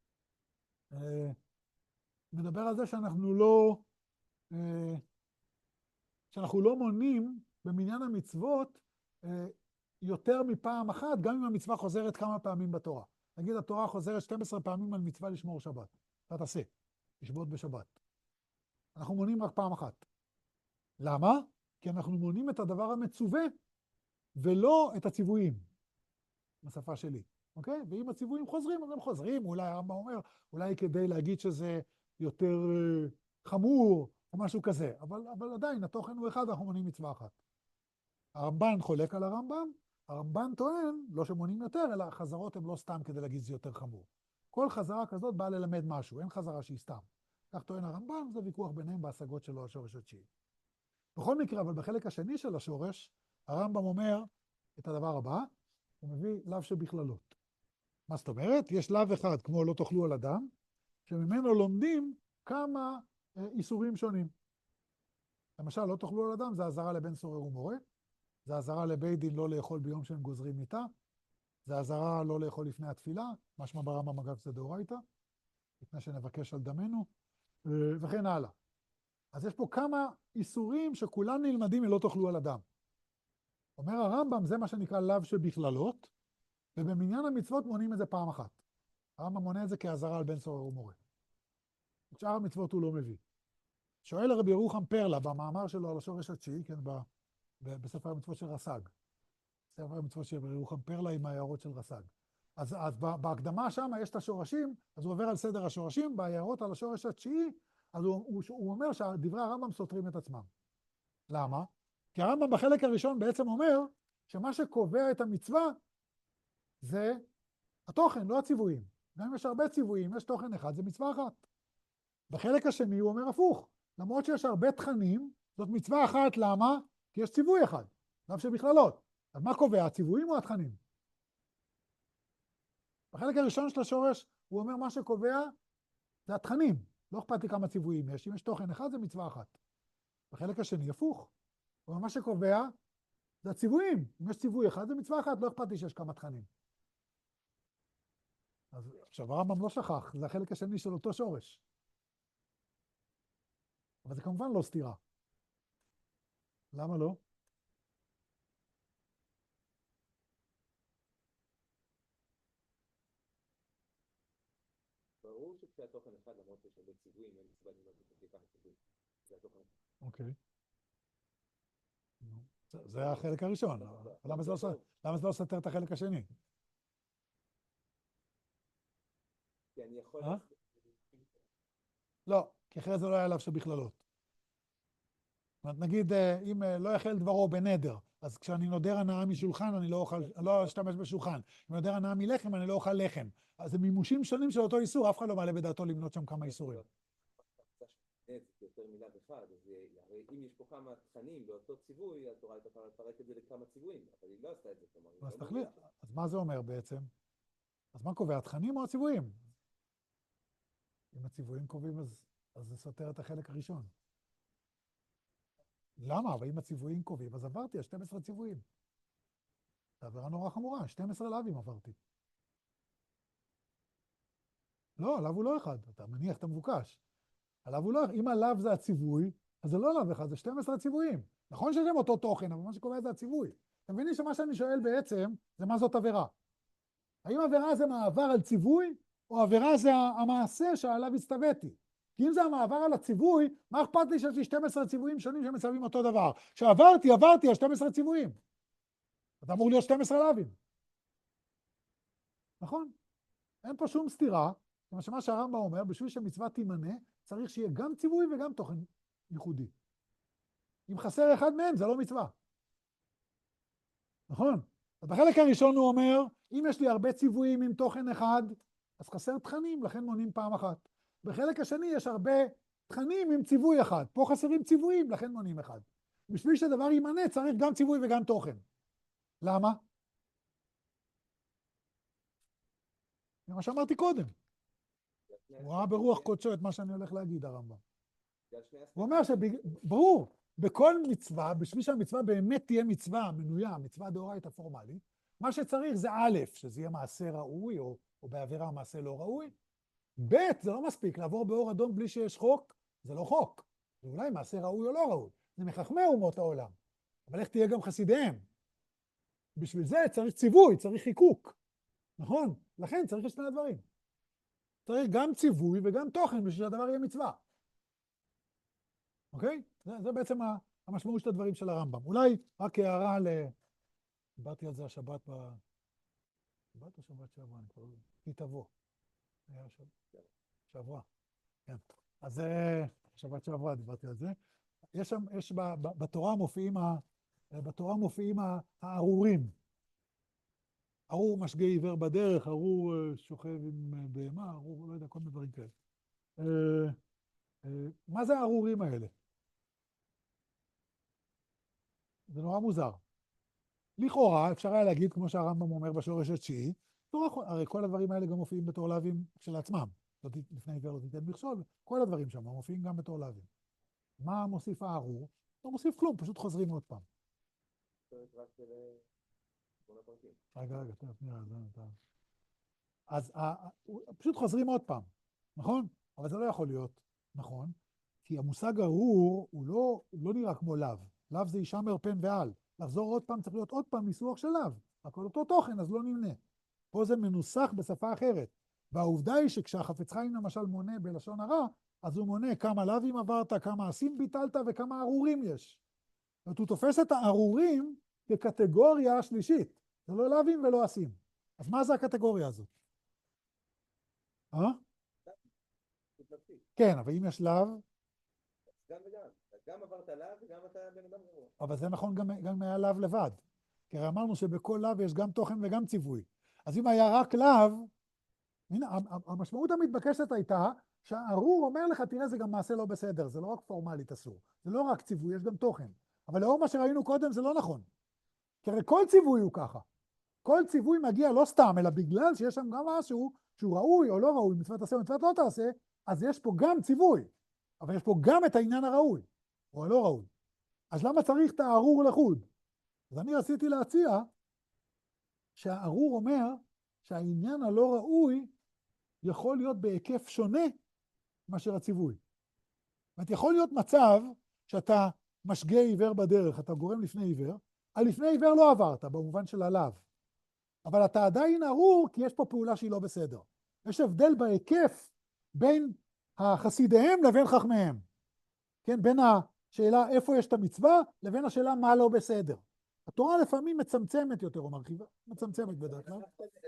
אה, מדבר על זה שאנחנו לא, אה, שאנחנו לא מונים במניין המצוות אה, יותר מפעם אחת, גם אם המצווה חוזרת כמה פעמים בתורה. נגיד, התורה חוזרת שתים עשרה פעמים על מצווה לשמור שבת. אתה תעשה, לשבות בשבת. אנחנו מונים רק פעם אחת. למה? כי אנחנו מונים את הדבר המצווה, ולא את הציוויים, בשפה שלי. אוקיי? ואם הציוויים חוזרים, אז הם חוזרים. אולי הרמב"ם אומר, אולי כדי להגיד שזה יותר חמור, או משהו כזה. אבל, אבל עדיין, התוכן הוא אחד, אנחנו מונים מצווה אחת. הרמב"ן חולק על הרמב"ם, הרמב"ן טוען, לא שמונים יותר, אלא החזרות הן לא סתם כדי להגיד שזה יותר חמור. כל חזרה כזאת באה ללמד משהו, אין חזרה שהיא סתם. כך טוען הרמב"ן, זה ויכוח ביניהם בהשגות שלו על שורש התשיעי. בכל מקרה, אבל בחלק השני של השורש, הרמב"ם אומר את הדבר הבא, הוא מביא לאו שבכללות. מה זאת אומרת? יש לאו אחד, כמו לא תאכלו על אדם, שממנו לומדים כמה אה, איסורים שונים. למשל, לא תאכלו על אדם, זה אזהרה לבן סורר ומורה, זה אזהרה לבית דין לא לאכול ביום שהם גוזרים מיתה, זה אזהרה לא לאכול לפני התפילה, משמע ברמב"ם אגב זה דאורייתא, לפני שנבקש על דמנו, וכן הלאה. אז יש פה כמה איסורים שכולם נלמדים מלא תאכלו על אדם. אומר הרמב"ם, זה מה שנקרא לאו שבכללות, ובמניין המצוות מונים את זה פעם אחת. הרמב"ם מונה את זה כאזהרה על בן סורר ומורה. את שאר המצוות הוא לא מביא. שואל רבי ירוחם פרלה במאמר שלו על השורש התשיעי, כן, ב, ב, בספר המצוות של רס"ג. ספר המצוות של רבי ירוחם פרלה עם ההערות של רס"ג. אז, אז בהקדמה שם יש את השורשים, אז הוא עובר על סדר השורשים, בהערות על השורש התשיעי, אז הוא, הוא, הוא אומר שדברי הרמב"ם סותרים את עצמם. למה? כי הרמב"ם בחלק הראשון בעצם אומר שמה שקובע את המצווה זה התוכן, לא הציוויים. גם אם יש הרבה ציוויים, יש תוכן אחד, זה מצווה אחת. בחלק השני הוא אומר הפוך. למרות שיש הרבה תכנים, זאת מצווה אחת, למה? כי יש ציווי אחד, לאו שבכללות. אז מה קובע, הציוויים או התכנים? בחלק הראשון של השורש הוא אומר מה שקובע זה התכנים. לא אכפת לי כמה ציוויים יש, אם יש תוכן אחד זה מצווה אחת. בחלק השני הפוך. הוא אומר מה שקובע זה הציוויים. אם יש ציווי אחד זה מצווה אחת, לא אכפת לי שיש כמה תכנים. אז עכשיו הרמב"ם לא שכח, זה החלק השני של אותו שורש. אבל זה כמובן לא סתירה. למה לא? ברור שכשהתוכן אחד, למרות שיש הרבה ציוויים, אין מצווה ללמוד את כמה ציוויים. זה התוכן. אוקיי. זה החלק הראשון. למה זה לא סותר את החלק השני? כי אני יכול... לא, כי אחרי זה לא היה לאו שבכללות. נגיד, אם לא יאכל דברו בנדר, אז כשאני נודר הנאה משולחן, אני לא אוכל, לא אשתמש בשולחן. אם נודר הנאה מלחם, אני לא אוכל לחם. אז זה מימושים שונים של אותו איסור, אף אחד לא מעלה בדעתו למנות שם כמה איסורים. זה יותר מילה אחד, אז הרי אם יש פה כמה תכנים באותו ציווי, התורה הייתה יכולה לפרק את זה לכמה ציוויים, אבל היא לא עשתה את זה. אז תחליט, אז מה זה אומר בעצם? אז מה קובע, התכנים או הציוויים? אם הציוויים קובעים, אז זה סותר את החלק הראשון. למה? אבל אם הציוויים קובעים, אז עברתי על שנים עשר ציוויים. זו עבירה נורא חמורה, שנים עשר לאווים עברתי. לא, עליו הוא לא אחד, אתה מניח את המבוקש. עליו הוא לא אחד, אם עליו זה הציווי, אז זה לא עליו אחד, זה שנים עשר ציוויים. נכון שיש להם אותו תוכן, אבל מה שקובע זה הציווי. אתם מבינים שמה שאני שואל בעצם, זה מה זאת עבירה? האם עבירה זה מעבר על ציווי, או עבירה זה המעשה שעליו הסתוויתי? כי אם זה המעבר על הציווי, מה אכפת לי שיש לי שנים עשר ציוויים שונים שמצווים אותו דבר? שעברתי, עברתי על שנים עשר ציוויים. אתה אמור להיות שנים עשר לאווים. נכון? אין פה שום סתירה. מה שהרמב"ם אומר, בשביל שמצווה תימנה, צריך שיהיה גם ציווי וגם תוכן ייחודי. אם חסר אחד מהם, זה לא מצווה. נכון? בחלק הראשון הוא אומר, אם יש לי הרבה ציוויים עם תוכן אחד, אז חסר תכנים, לכן מונים פעם אחת. בחלק השני יש הרבה תכנים עם ציווי אחד. פה חסרים ציוויים, לכן מונים אחד. בשביל שדבר יימנה, צריך גם ציווי וגם תוכן. למה? זה מה שאמרתי קודם. הוא ראה ברוח קודשו את מה שאני הולך להגיד, הרמב"ם. הוא אומר שברור, בכל מצווה, בשביל שהמצווה באמת תהיה מצווה מנויה, מצווה דאורייתא פורמלית, מה שצריך זה א', שזה יהיה מעשה ראוי, או, או בעבירה מעשה לא ראוי. ב', זה לא מספיק, לעבור באור אדום בלי שיש חוק, זה לא חוק. זה אולי מעשה ראוי או לא ראוי. זה מחכמי אומות העולם. אבל איך תהיה גם חסידיהם? בשביל זה צריך ציווי, צריך חיקוק. נכון? לכן צריך את שני הדברים. צריך גם ציווי וגם תוכן בשביל שהדבר יהיה מצווה. אוקיי? זה, זה בעצם המשמעות של הדברים של הרמב"ם. אולי רק הערה ל... דיברתי על זה השבת ב... דיברתי על שבת שעברה, אני כבר... היא תבוא. היה שבת... שעברה. כן. אז שבת שעברה דיברתי על זה. יש שם, יש ב, ב, בתורה מופיעים, ה... בתורה מופיעים הארורים. ארור משגה עיוור בדרך, ארור שוכב עם בהמה, ארור, לא יודע, כל מיני דברים כאלה. מה זה הארורים האלה? זה נורא מוזר. לכאורה, אפשר היה להגיד, כמו שהרמב"ם אומר בשורש התשיעי, הרי כל הדברים האלה גם מופיעים בתור לאווים של עצמם. לפני עיוור לא תיתן מכשול, כל הדברים שם מופיעים גם בתור לאווים. מה מוסיף הארור? לא מוסיף כלום, פשוט חוזרים עוד פעם. רגע, רגע, נראה, זה נתן. אז פשוט חוזרים עוד פעם, נכון? אבל זה לא יכול להיות נכון, כי המושג ארור הוא לא, לא נראה כמו לאו. לאו זה יישמר פן ועל. לחזור עוד פעם צריך להיות עוד פעם ניסוח של לאו. הכל אותו תוכן, אז לא נמנה. פה זה מנוסח בשפה אחרת. והעובדה היא שכשהחפץ חיים למשל מונה בלשון הרע, אז הוא מונה כמה לאווים עברת, כמה עשים ביטלת וכמה ארורים יש. זאת אומרת, הוא תופס את הארורים כקטגוריה שלישית. זה לא לאווים ולא עשים. אז מה זה הקטגוריה הזאת? אה? כן, אבל אם יש לאו... גם וגם. גם עברת לאו וגם אתה בן אדם גרוע. אבל זה נכון גם, גם היה לאו לבד. כי הרי אמרנו שבכל לאו יש גם תוכן וגם ציווי. אז אם היה רק לאו, הנה, המשמעות המתבקשת הייתה שהארור אומר לך, תראה, זה גם מעשה לא בסדר. זה לא רק פורמלית אסור. זה לא רק ציווי, יש גם תוכן. אבל לאור מה שראינו קודם זה לא נכון. כי הרי כל ציווי הוא ככה. כל ציווי מגיע לא סתם, אלא בגלל שיש שם גם משהו שהוא ראוי או לא ראוי, מצוות תעשה או מצוות לא תעשה, אז יש פה גם ציווי. אבל יש פה גם את העניין הראוי, או הלא ראוי. אז למה צריך את הארור לחוד? אז אני רציתי להציע שהארור אומר שהעניין הלא ראוי יכול להיות בהיקף שונה מאשר הציווי. זאת אומרת, יכול להיות מצב שאתה משגה עיוור בדרך, אתה גורם לפני עיוור, על לפני עיוור לא עברת, במובן של הלאו. אבל אתה עדיין ארור כי יש פה פעולה שהיא לא בסדר. יש הבדל בהיקף בין החסידיהם לבין חכמיהם. כן, בין השאלה איפה יש את המצווה לבין השאלה מה לא בסדר. התורה לפעמים מצמצמת יותר או מרחיבה, מצמצמת בדרך כלל.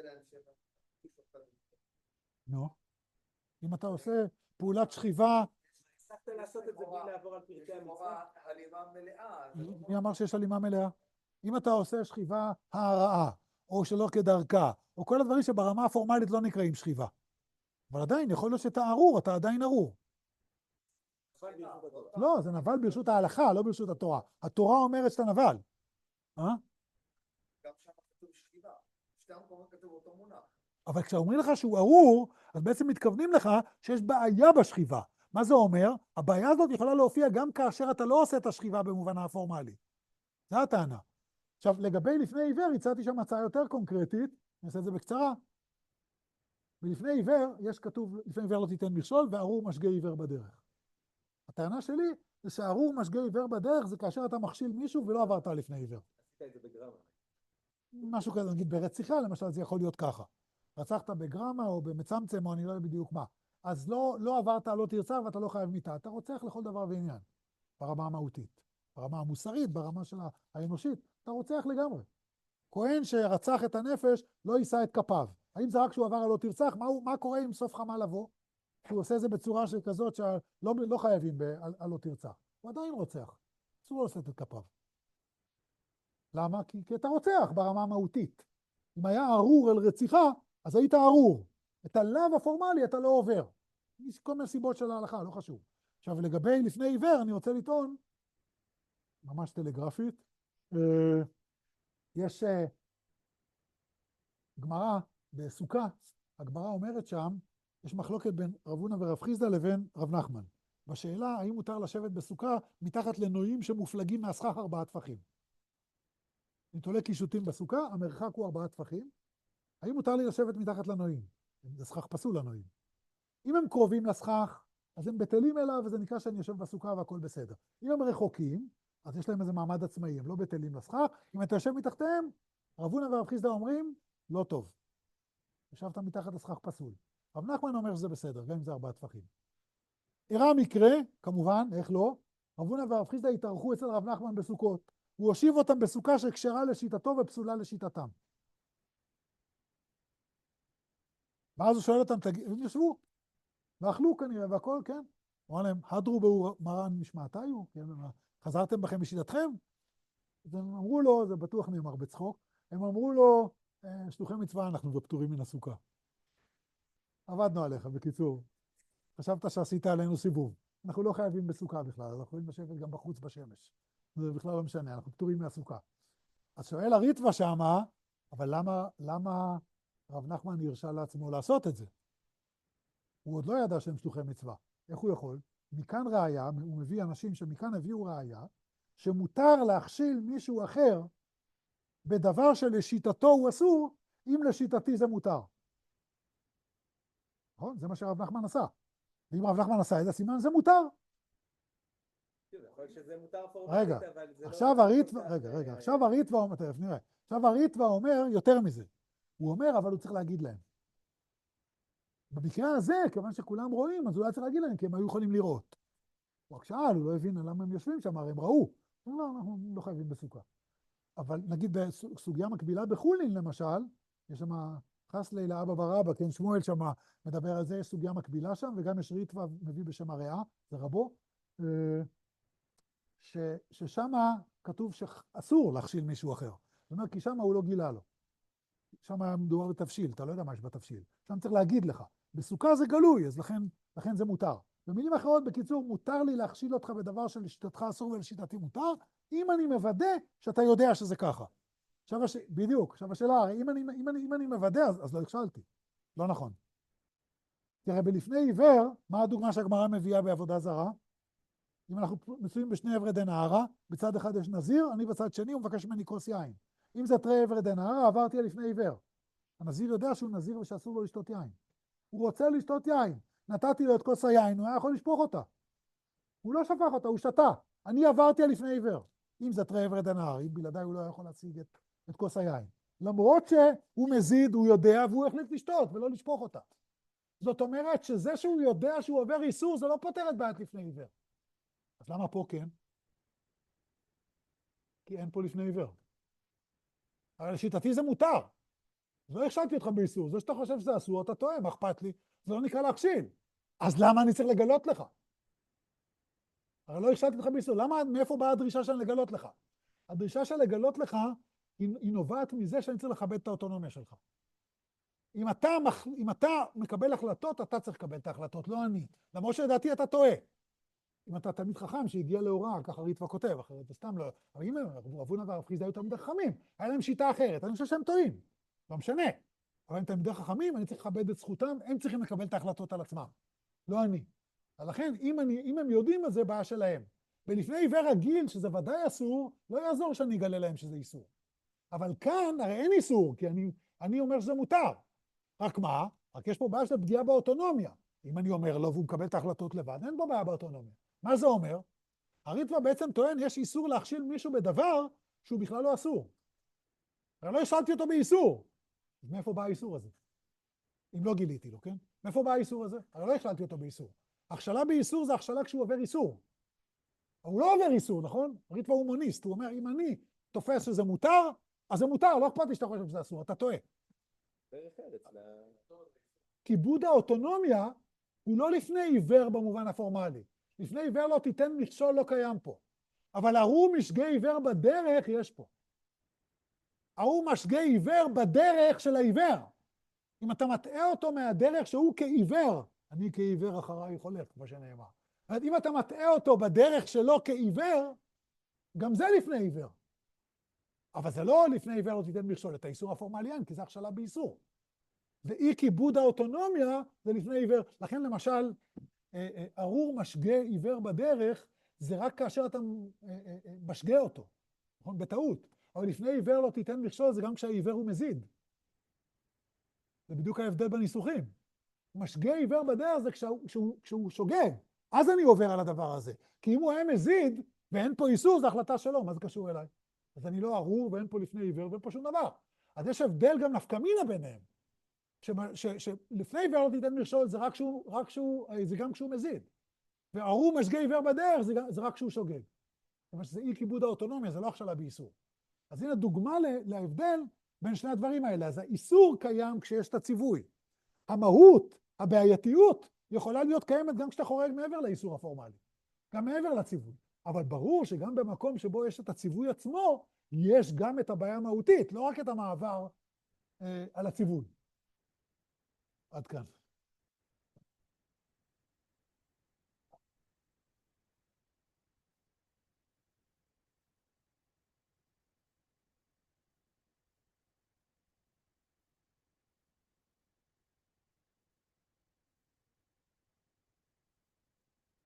נו, אם אתה עושה פעולת שכיבה... הצלחת לעשות את זה בלי לעבור על פרטי המצווה? הלימה מלאה. מי אמר שיש הלימה מלאה? אם אתה עושה שכיבה הרעה, או שלא כדרכה, או כל הדברים שברמה הפורמלית לא נקראים שכיבה. אבל עדיין, יכול להיות שאתה ארור, אתה עדיין ארור. לא, זה נבל ברשות ההלכה, לא ברשות התורה. התורה אומרת שאתה נבל. אה? גם שם כתוב שכיבה. שתי המקומות כתוב אותו מונח. אבל כשאומרים לך שהוא ארור, אז בעצם מתכוונים לך שיש בעיה בשכיבה. מה זה אומר? הבעיה הזאת יכולה להופיע גם כאשר אתה לא עושה את השכיבה במובנה הפורמלי. זו הטענה. עכשיו, לגבי לפני עיוור, הצעתי שם הצעה יותר קונקרטית, אני אעשה את זה בקצרה. ולפני עיוור, יש כתוב, לפני עיוור לא תיתן מכשול, וארור משגה עיוור בדרך. הטענה שלי זה שארור משגה עיוור בדרך, זה כאשר אתה מכשיל מישהו ולא עברת לפני עיוור. עשית את זה בגרמה. משהו כזה, נגיד ברציחה, למשל, זה יכול להיות ככה. רצחת בגרמה או במצמצם, או אני לא יודע בדיוק מה. אז לא, לא עברת, לא תרצח, ואתה לא חייב מיתה. אתה רוצח לכל דבר ועניין, ברמה המהותית, ברמה המוסרית, ברמה של האנושית. אתה רוצח לגמרי. כהן שרצח את הנפש, לא יישא את כפיו. האם זה רק כשהוא עבר על לא תרצח? מה, מה קורה אם סוף חמה לבוא? שהוא עושה זה בצורה של כזאת שלא לא חייבים ב, על, על לא תרצח. הוא עדיין רוצח. אסור לו לשאת את כפיו. למה? כי, כי אתה רוצח ברמה המהותית. אם היה ארור על רציחה, אז היית ארור. את הלאו הפורמלי אתה לא עובר. יש כל מיני סיבות של ההלכה, לא חשוב. עכשיו, לגבי לפני עיוור, אני רוצה לטעון, ממש טלגרפית, יש גמרא בסוכה, הגמרא אומרת שם, יש מחלוקת בין רב הונא ורב חיסדא לבין רב נחמן. בשאלה, האם מותר לשבת בסוכה מתחת לנועים שמופלגים מהסכך ארבעה טפחים. אני תולה קישוטים בסוכה, המרחק הוא ארבעה טפחים. האם מותר לי לשבת מתחת לנועים? זה סכך פסול לנועים. אם הם קרובים לסכך, אז הם בטלים אליו, וזה נקרא שאני יושב בסוכה והכל בסדר. אם הם רחוקים, אז יש להם איזה מעמד עצמאי, הם לא בטלים לסכך. אם אתה יושב מתחתיהם, רב הונא ורב חיסדא אומרים, לא טוב. ישבת מתחת לסכך פסול. רב נחמן אומר שזה בסדר, גם אם זה ארבעה טפחים. אירע מקרה, כמובן, איך לא? רב הונא ורב חיסדא התארחו אצל רב נחמן בסוכות. הוא הושיב אותם בסוכה שכשרה לשיטתו ופסולה לשיטתם. ואז הוא שואל אותם, הם ישבו, ואכלו כנראה, והכל, כן. הוא אמר להם, הדרו באור מרן משמעתיו, כן? חזרתם בכם בשיטתכם? אז הם אמרו לו, זה בטוח נאמר בצחוק, הם אמרו לו, שלוחי מצווה, אנחנו בפטורים מן הסוכה. עבדנו עליך, בקיצור. חשבת שעשית עלינו סיבוב. אנחנו לא חייבים בסוכה בכלל, אנחנו יכולים לשבת גם בחוץ בשמש. זה בכלל לא משנה, אנחנו פטורים מהסוכה. אז שואל הריטב"א שמה, אבל למה, למה רב נחמן הרשה לעצמו לעשות את זה? הוא עוד לא ידע שהם שלוחי מצווה. איך הוא יכול? מכאן ראיה, הוא מביא אנשים שמכאן הביאו ראיה, שמותר להכשיל מישהו אחר בדבר שלשיטתו הוא אסור, אם לשיטתי זה מותר. נכון? זה מה שרב נחמן עשה. ואם רב נחמן עשה את זה, סימן זה מותר. יכול להיות שזה מותר פורמלית, רגע, אבל זה לא... עכשיו הריטב"א, רגע, רגע, עכשיו הריטב"א אומר, תכף נראה, עכשיו הריטב"א אומר יותר מזה. הוא אומר, אבל הוא צריך להגיד להם. במקרה הזה, כיוון שכולם רואים, אז הוא היה צריך להגיד להם, כי הם היו יכולים לראות. הוא רק שאל, הוא לא הבין למה הם יושבים שם, הרי הם ראו. לא, לא, אנחנו לא חייבים בסוכה. אבל נגיד בסוגיה מקבילה בחולין, למשל, יש שם חסלי לאבא ברבא, כן, שמואל שם מדבר על זה, יש סוגיה מקבילה שם, וגם יש ריטב"א מביא בשם הריאה, זה רבו, ש, ששם כתוב שאסור להכשיל מישהו אחר. זאת אומרת, כי שם הוא לא גילה לו. שם מדובר בתבשיל, אתה לא יודע מה יש בתבשיל. שם צריך להגיד לך. בסוכה זה גלוי, אז לכן, לכן זה מותר. במילים אחרות, בקיצור, מותר לי להכשיל אותך בדבר שלשיטתך אסור ולשיטתי מותר, אם אני מוודא שאתה יודע שזה ככה. עכשיו, הש... בדיוק, עכשיו השאלה, הרי אם אני, אם אני, אם אני מוודא, אז, אז לא הכשלתי. לא נכון. תראה, בלפני עיוור, מה הדוגמה שהגמרא מביאה בעבודה זרה? אם אנחנו מצויים בשני עברי דין נהרה, בצד אחד יש נזיר, אני בצד שני, הוא מבקש ממני כוס יין. אם זה תרי עברי דין נהרה, עברתי על לפני עיוור. הנזיר יודע שהוא נזיר ושאסור לו לשתות יין. הוא רוצה לשתות יין. נתתי לו את כוס היין, הוא היה יכול לשפוך אותה. הוא לא שפך אותה, הוא שתה. אני עברתי על לפני עיוור. אם זה תרי עברי דין נהרה, אם בלעדיי הוא לא יכול להשיג את, את כוס היין. למרות שהוא מזיד, הוא יודע, והוא החליט לשתות ולא לשפוך אותה. זאת אומרת שזה שהוא יודע שהוא עובר איסור, זה לא פותר את בעיית לפני עיוור. אז למה פה כן? כי אין פה לפני עיוור. אבל לשיטתי זה מותר. לא הכשלתי אותך באיסור. זה שאתה חושב שזה אסור, אתה טועה, מה אכפת לי? זה לא נקרא להכשיל. אז למה אני צריך לגלות לך? הרי לא הכשלתי אותך באיסור. למה, מאיפה באה הדרישה שאני לגלות לך? הדרישה של לגלות לך היא, היא נובעת מזה שאני צריך לכבד את האוטונומיה שלך. אם אתה, אם אתה מקבל החלטות, אתה צריך לקבל את ההחלטות, לא אני. למרות שלדעתי אתה טועה. אם אתה תלמיד חכם שהגיע להוראה, ככה ריטב"א כותב, אחרת זה סתם לא... אבל אם רב הונא ורב חיסדא היו תלמידי חכמים, היה להם שיטה אחרת, אני חושב שהם טועים, לא משנה. אבל אם תלמידי חכמים, אני צריך לכבד את זכותם, הם צריכים לקבל את ההחלטות על עצמם, לא אני. לכן, אם, אני, אם הם יודעים את זה, בעיה שלהם. ולפני עיוור רגיל, שזה ודאי אסור, לא יעזור שאני אגלה להם שזה איסור. אבל כאן, הרי אין איסור, כי אני, אני אומר שזה מותר. רק מה? רק יש פה בעיה של פגיעה באוטונומיה. אם אני אומר לו והוא מקבל את ההחלטות לבד, אין פה בעיה באוטונומיה. מה זה אומר? הריטב"א בעצם טוען, יש איסור להכשיל מישהו בדבר שהוא בכלל לא אסור. הרי לא השאלתי אותו באיסור. אז מאיפה בא האיסור הזה? אם לא גיליתי לו, כן? מאיפה בא האיסור הזה? הרי לא השאלתי אותו באיסור. הכשלה באיסור זה הכשלה כשהוא עובר איסור. הוא לא עובר איסור, נכון? הריטב"א הוא מוניסט, הוא אומר, אם אני תופס שזה מותר, אז זה מותר, לא אכפת לי שאתה חושב שזה אסור, אתה טועה. דרך ארץ, כיבוד האוטונומיה הוא לא לפני עיוור במובן הפורמלי. לפני עיוור לא תיתן מכשול, לא קיים פה. אבל ארור משגה עיוור בדרך יש פה. ארור משגה עיוור בדרך של העיוור. אם אתה מטעה אותו מהדרך שהוא כעיוור, אני כעיוור אחריי הולך, כמו שנאמר. אם אתה מטעה אותו בדרך שלו כעיוור, גם זה לפני עיוור. אבל זה לא לפני עיוור לא תיתן מכשול, את האיסור הפורמלי אין, כי זה הכשלה באיסור. ואי כיבוד האוטונומיה זה לפני עיוור. לכן למשל, ארור משגה עיוור בדרך, זה רק כאשר אתה משגה אותו, נכון? בטעות. אבל לפני עיוור לא תיתן מכשול, זה גם כשהעיוור הוא מזיד. זה בדיוק ההבדל בניסוחים. משגה עיוור בדרך זה כשהוא, כשהוא, כשהוא שוגג. אז אני עובר על הדבר הזה. כי אם הוא היה מזיד, ואין פה איסור, זו החלטה שלו, מה זה קשור אליי? אז אני לא ארור, ואין פה לפני עיוור, ואין פה שום דבר. אז יש הבדל גם נפקא מינה ביניהם. שלפני עיוור לא תיתן מכשול, זה רק שהוא, רק שהוא, זה גם כשהוא מזיד. וארור משגה עיוור בדרך, זה, זה רק כשהוא שוגג. אבל שזה אי כיבוד האוטונומיה, זה לא הכשלה באיסור. אז הנה דוגמה להבדל בין שני הדברים האלה. אז האיסור קיים כשיש את הציווי. המהות, הבעייתיות, יכולה להיות קיימת גם כשאתה חורג מעבר לאיסור הפורמלי. גם מעבר לציווי. אבל ברור שגם במקום שבו יש את הציווי עצמו, יש גם את הבעיה המהותית, לא רק את המעבר אה, על הציווי. עד כאן.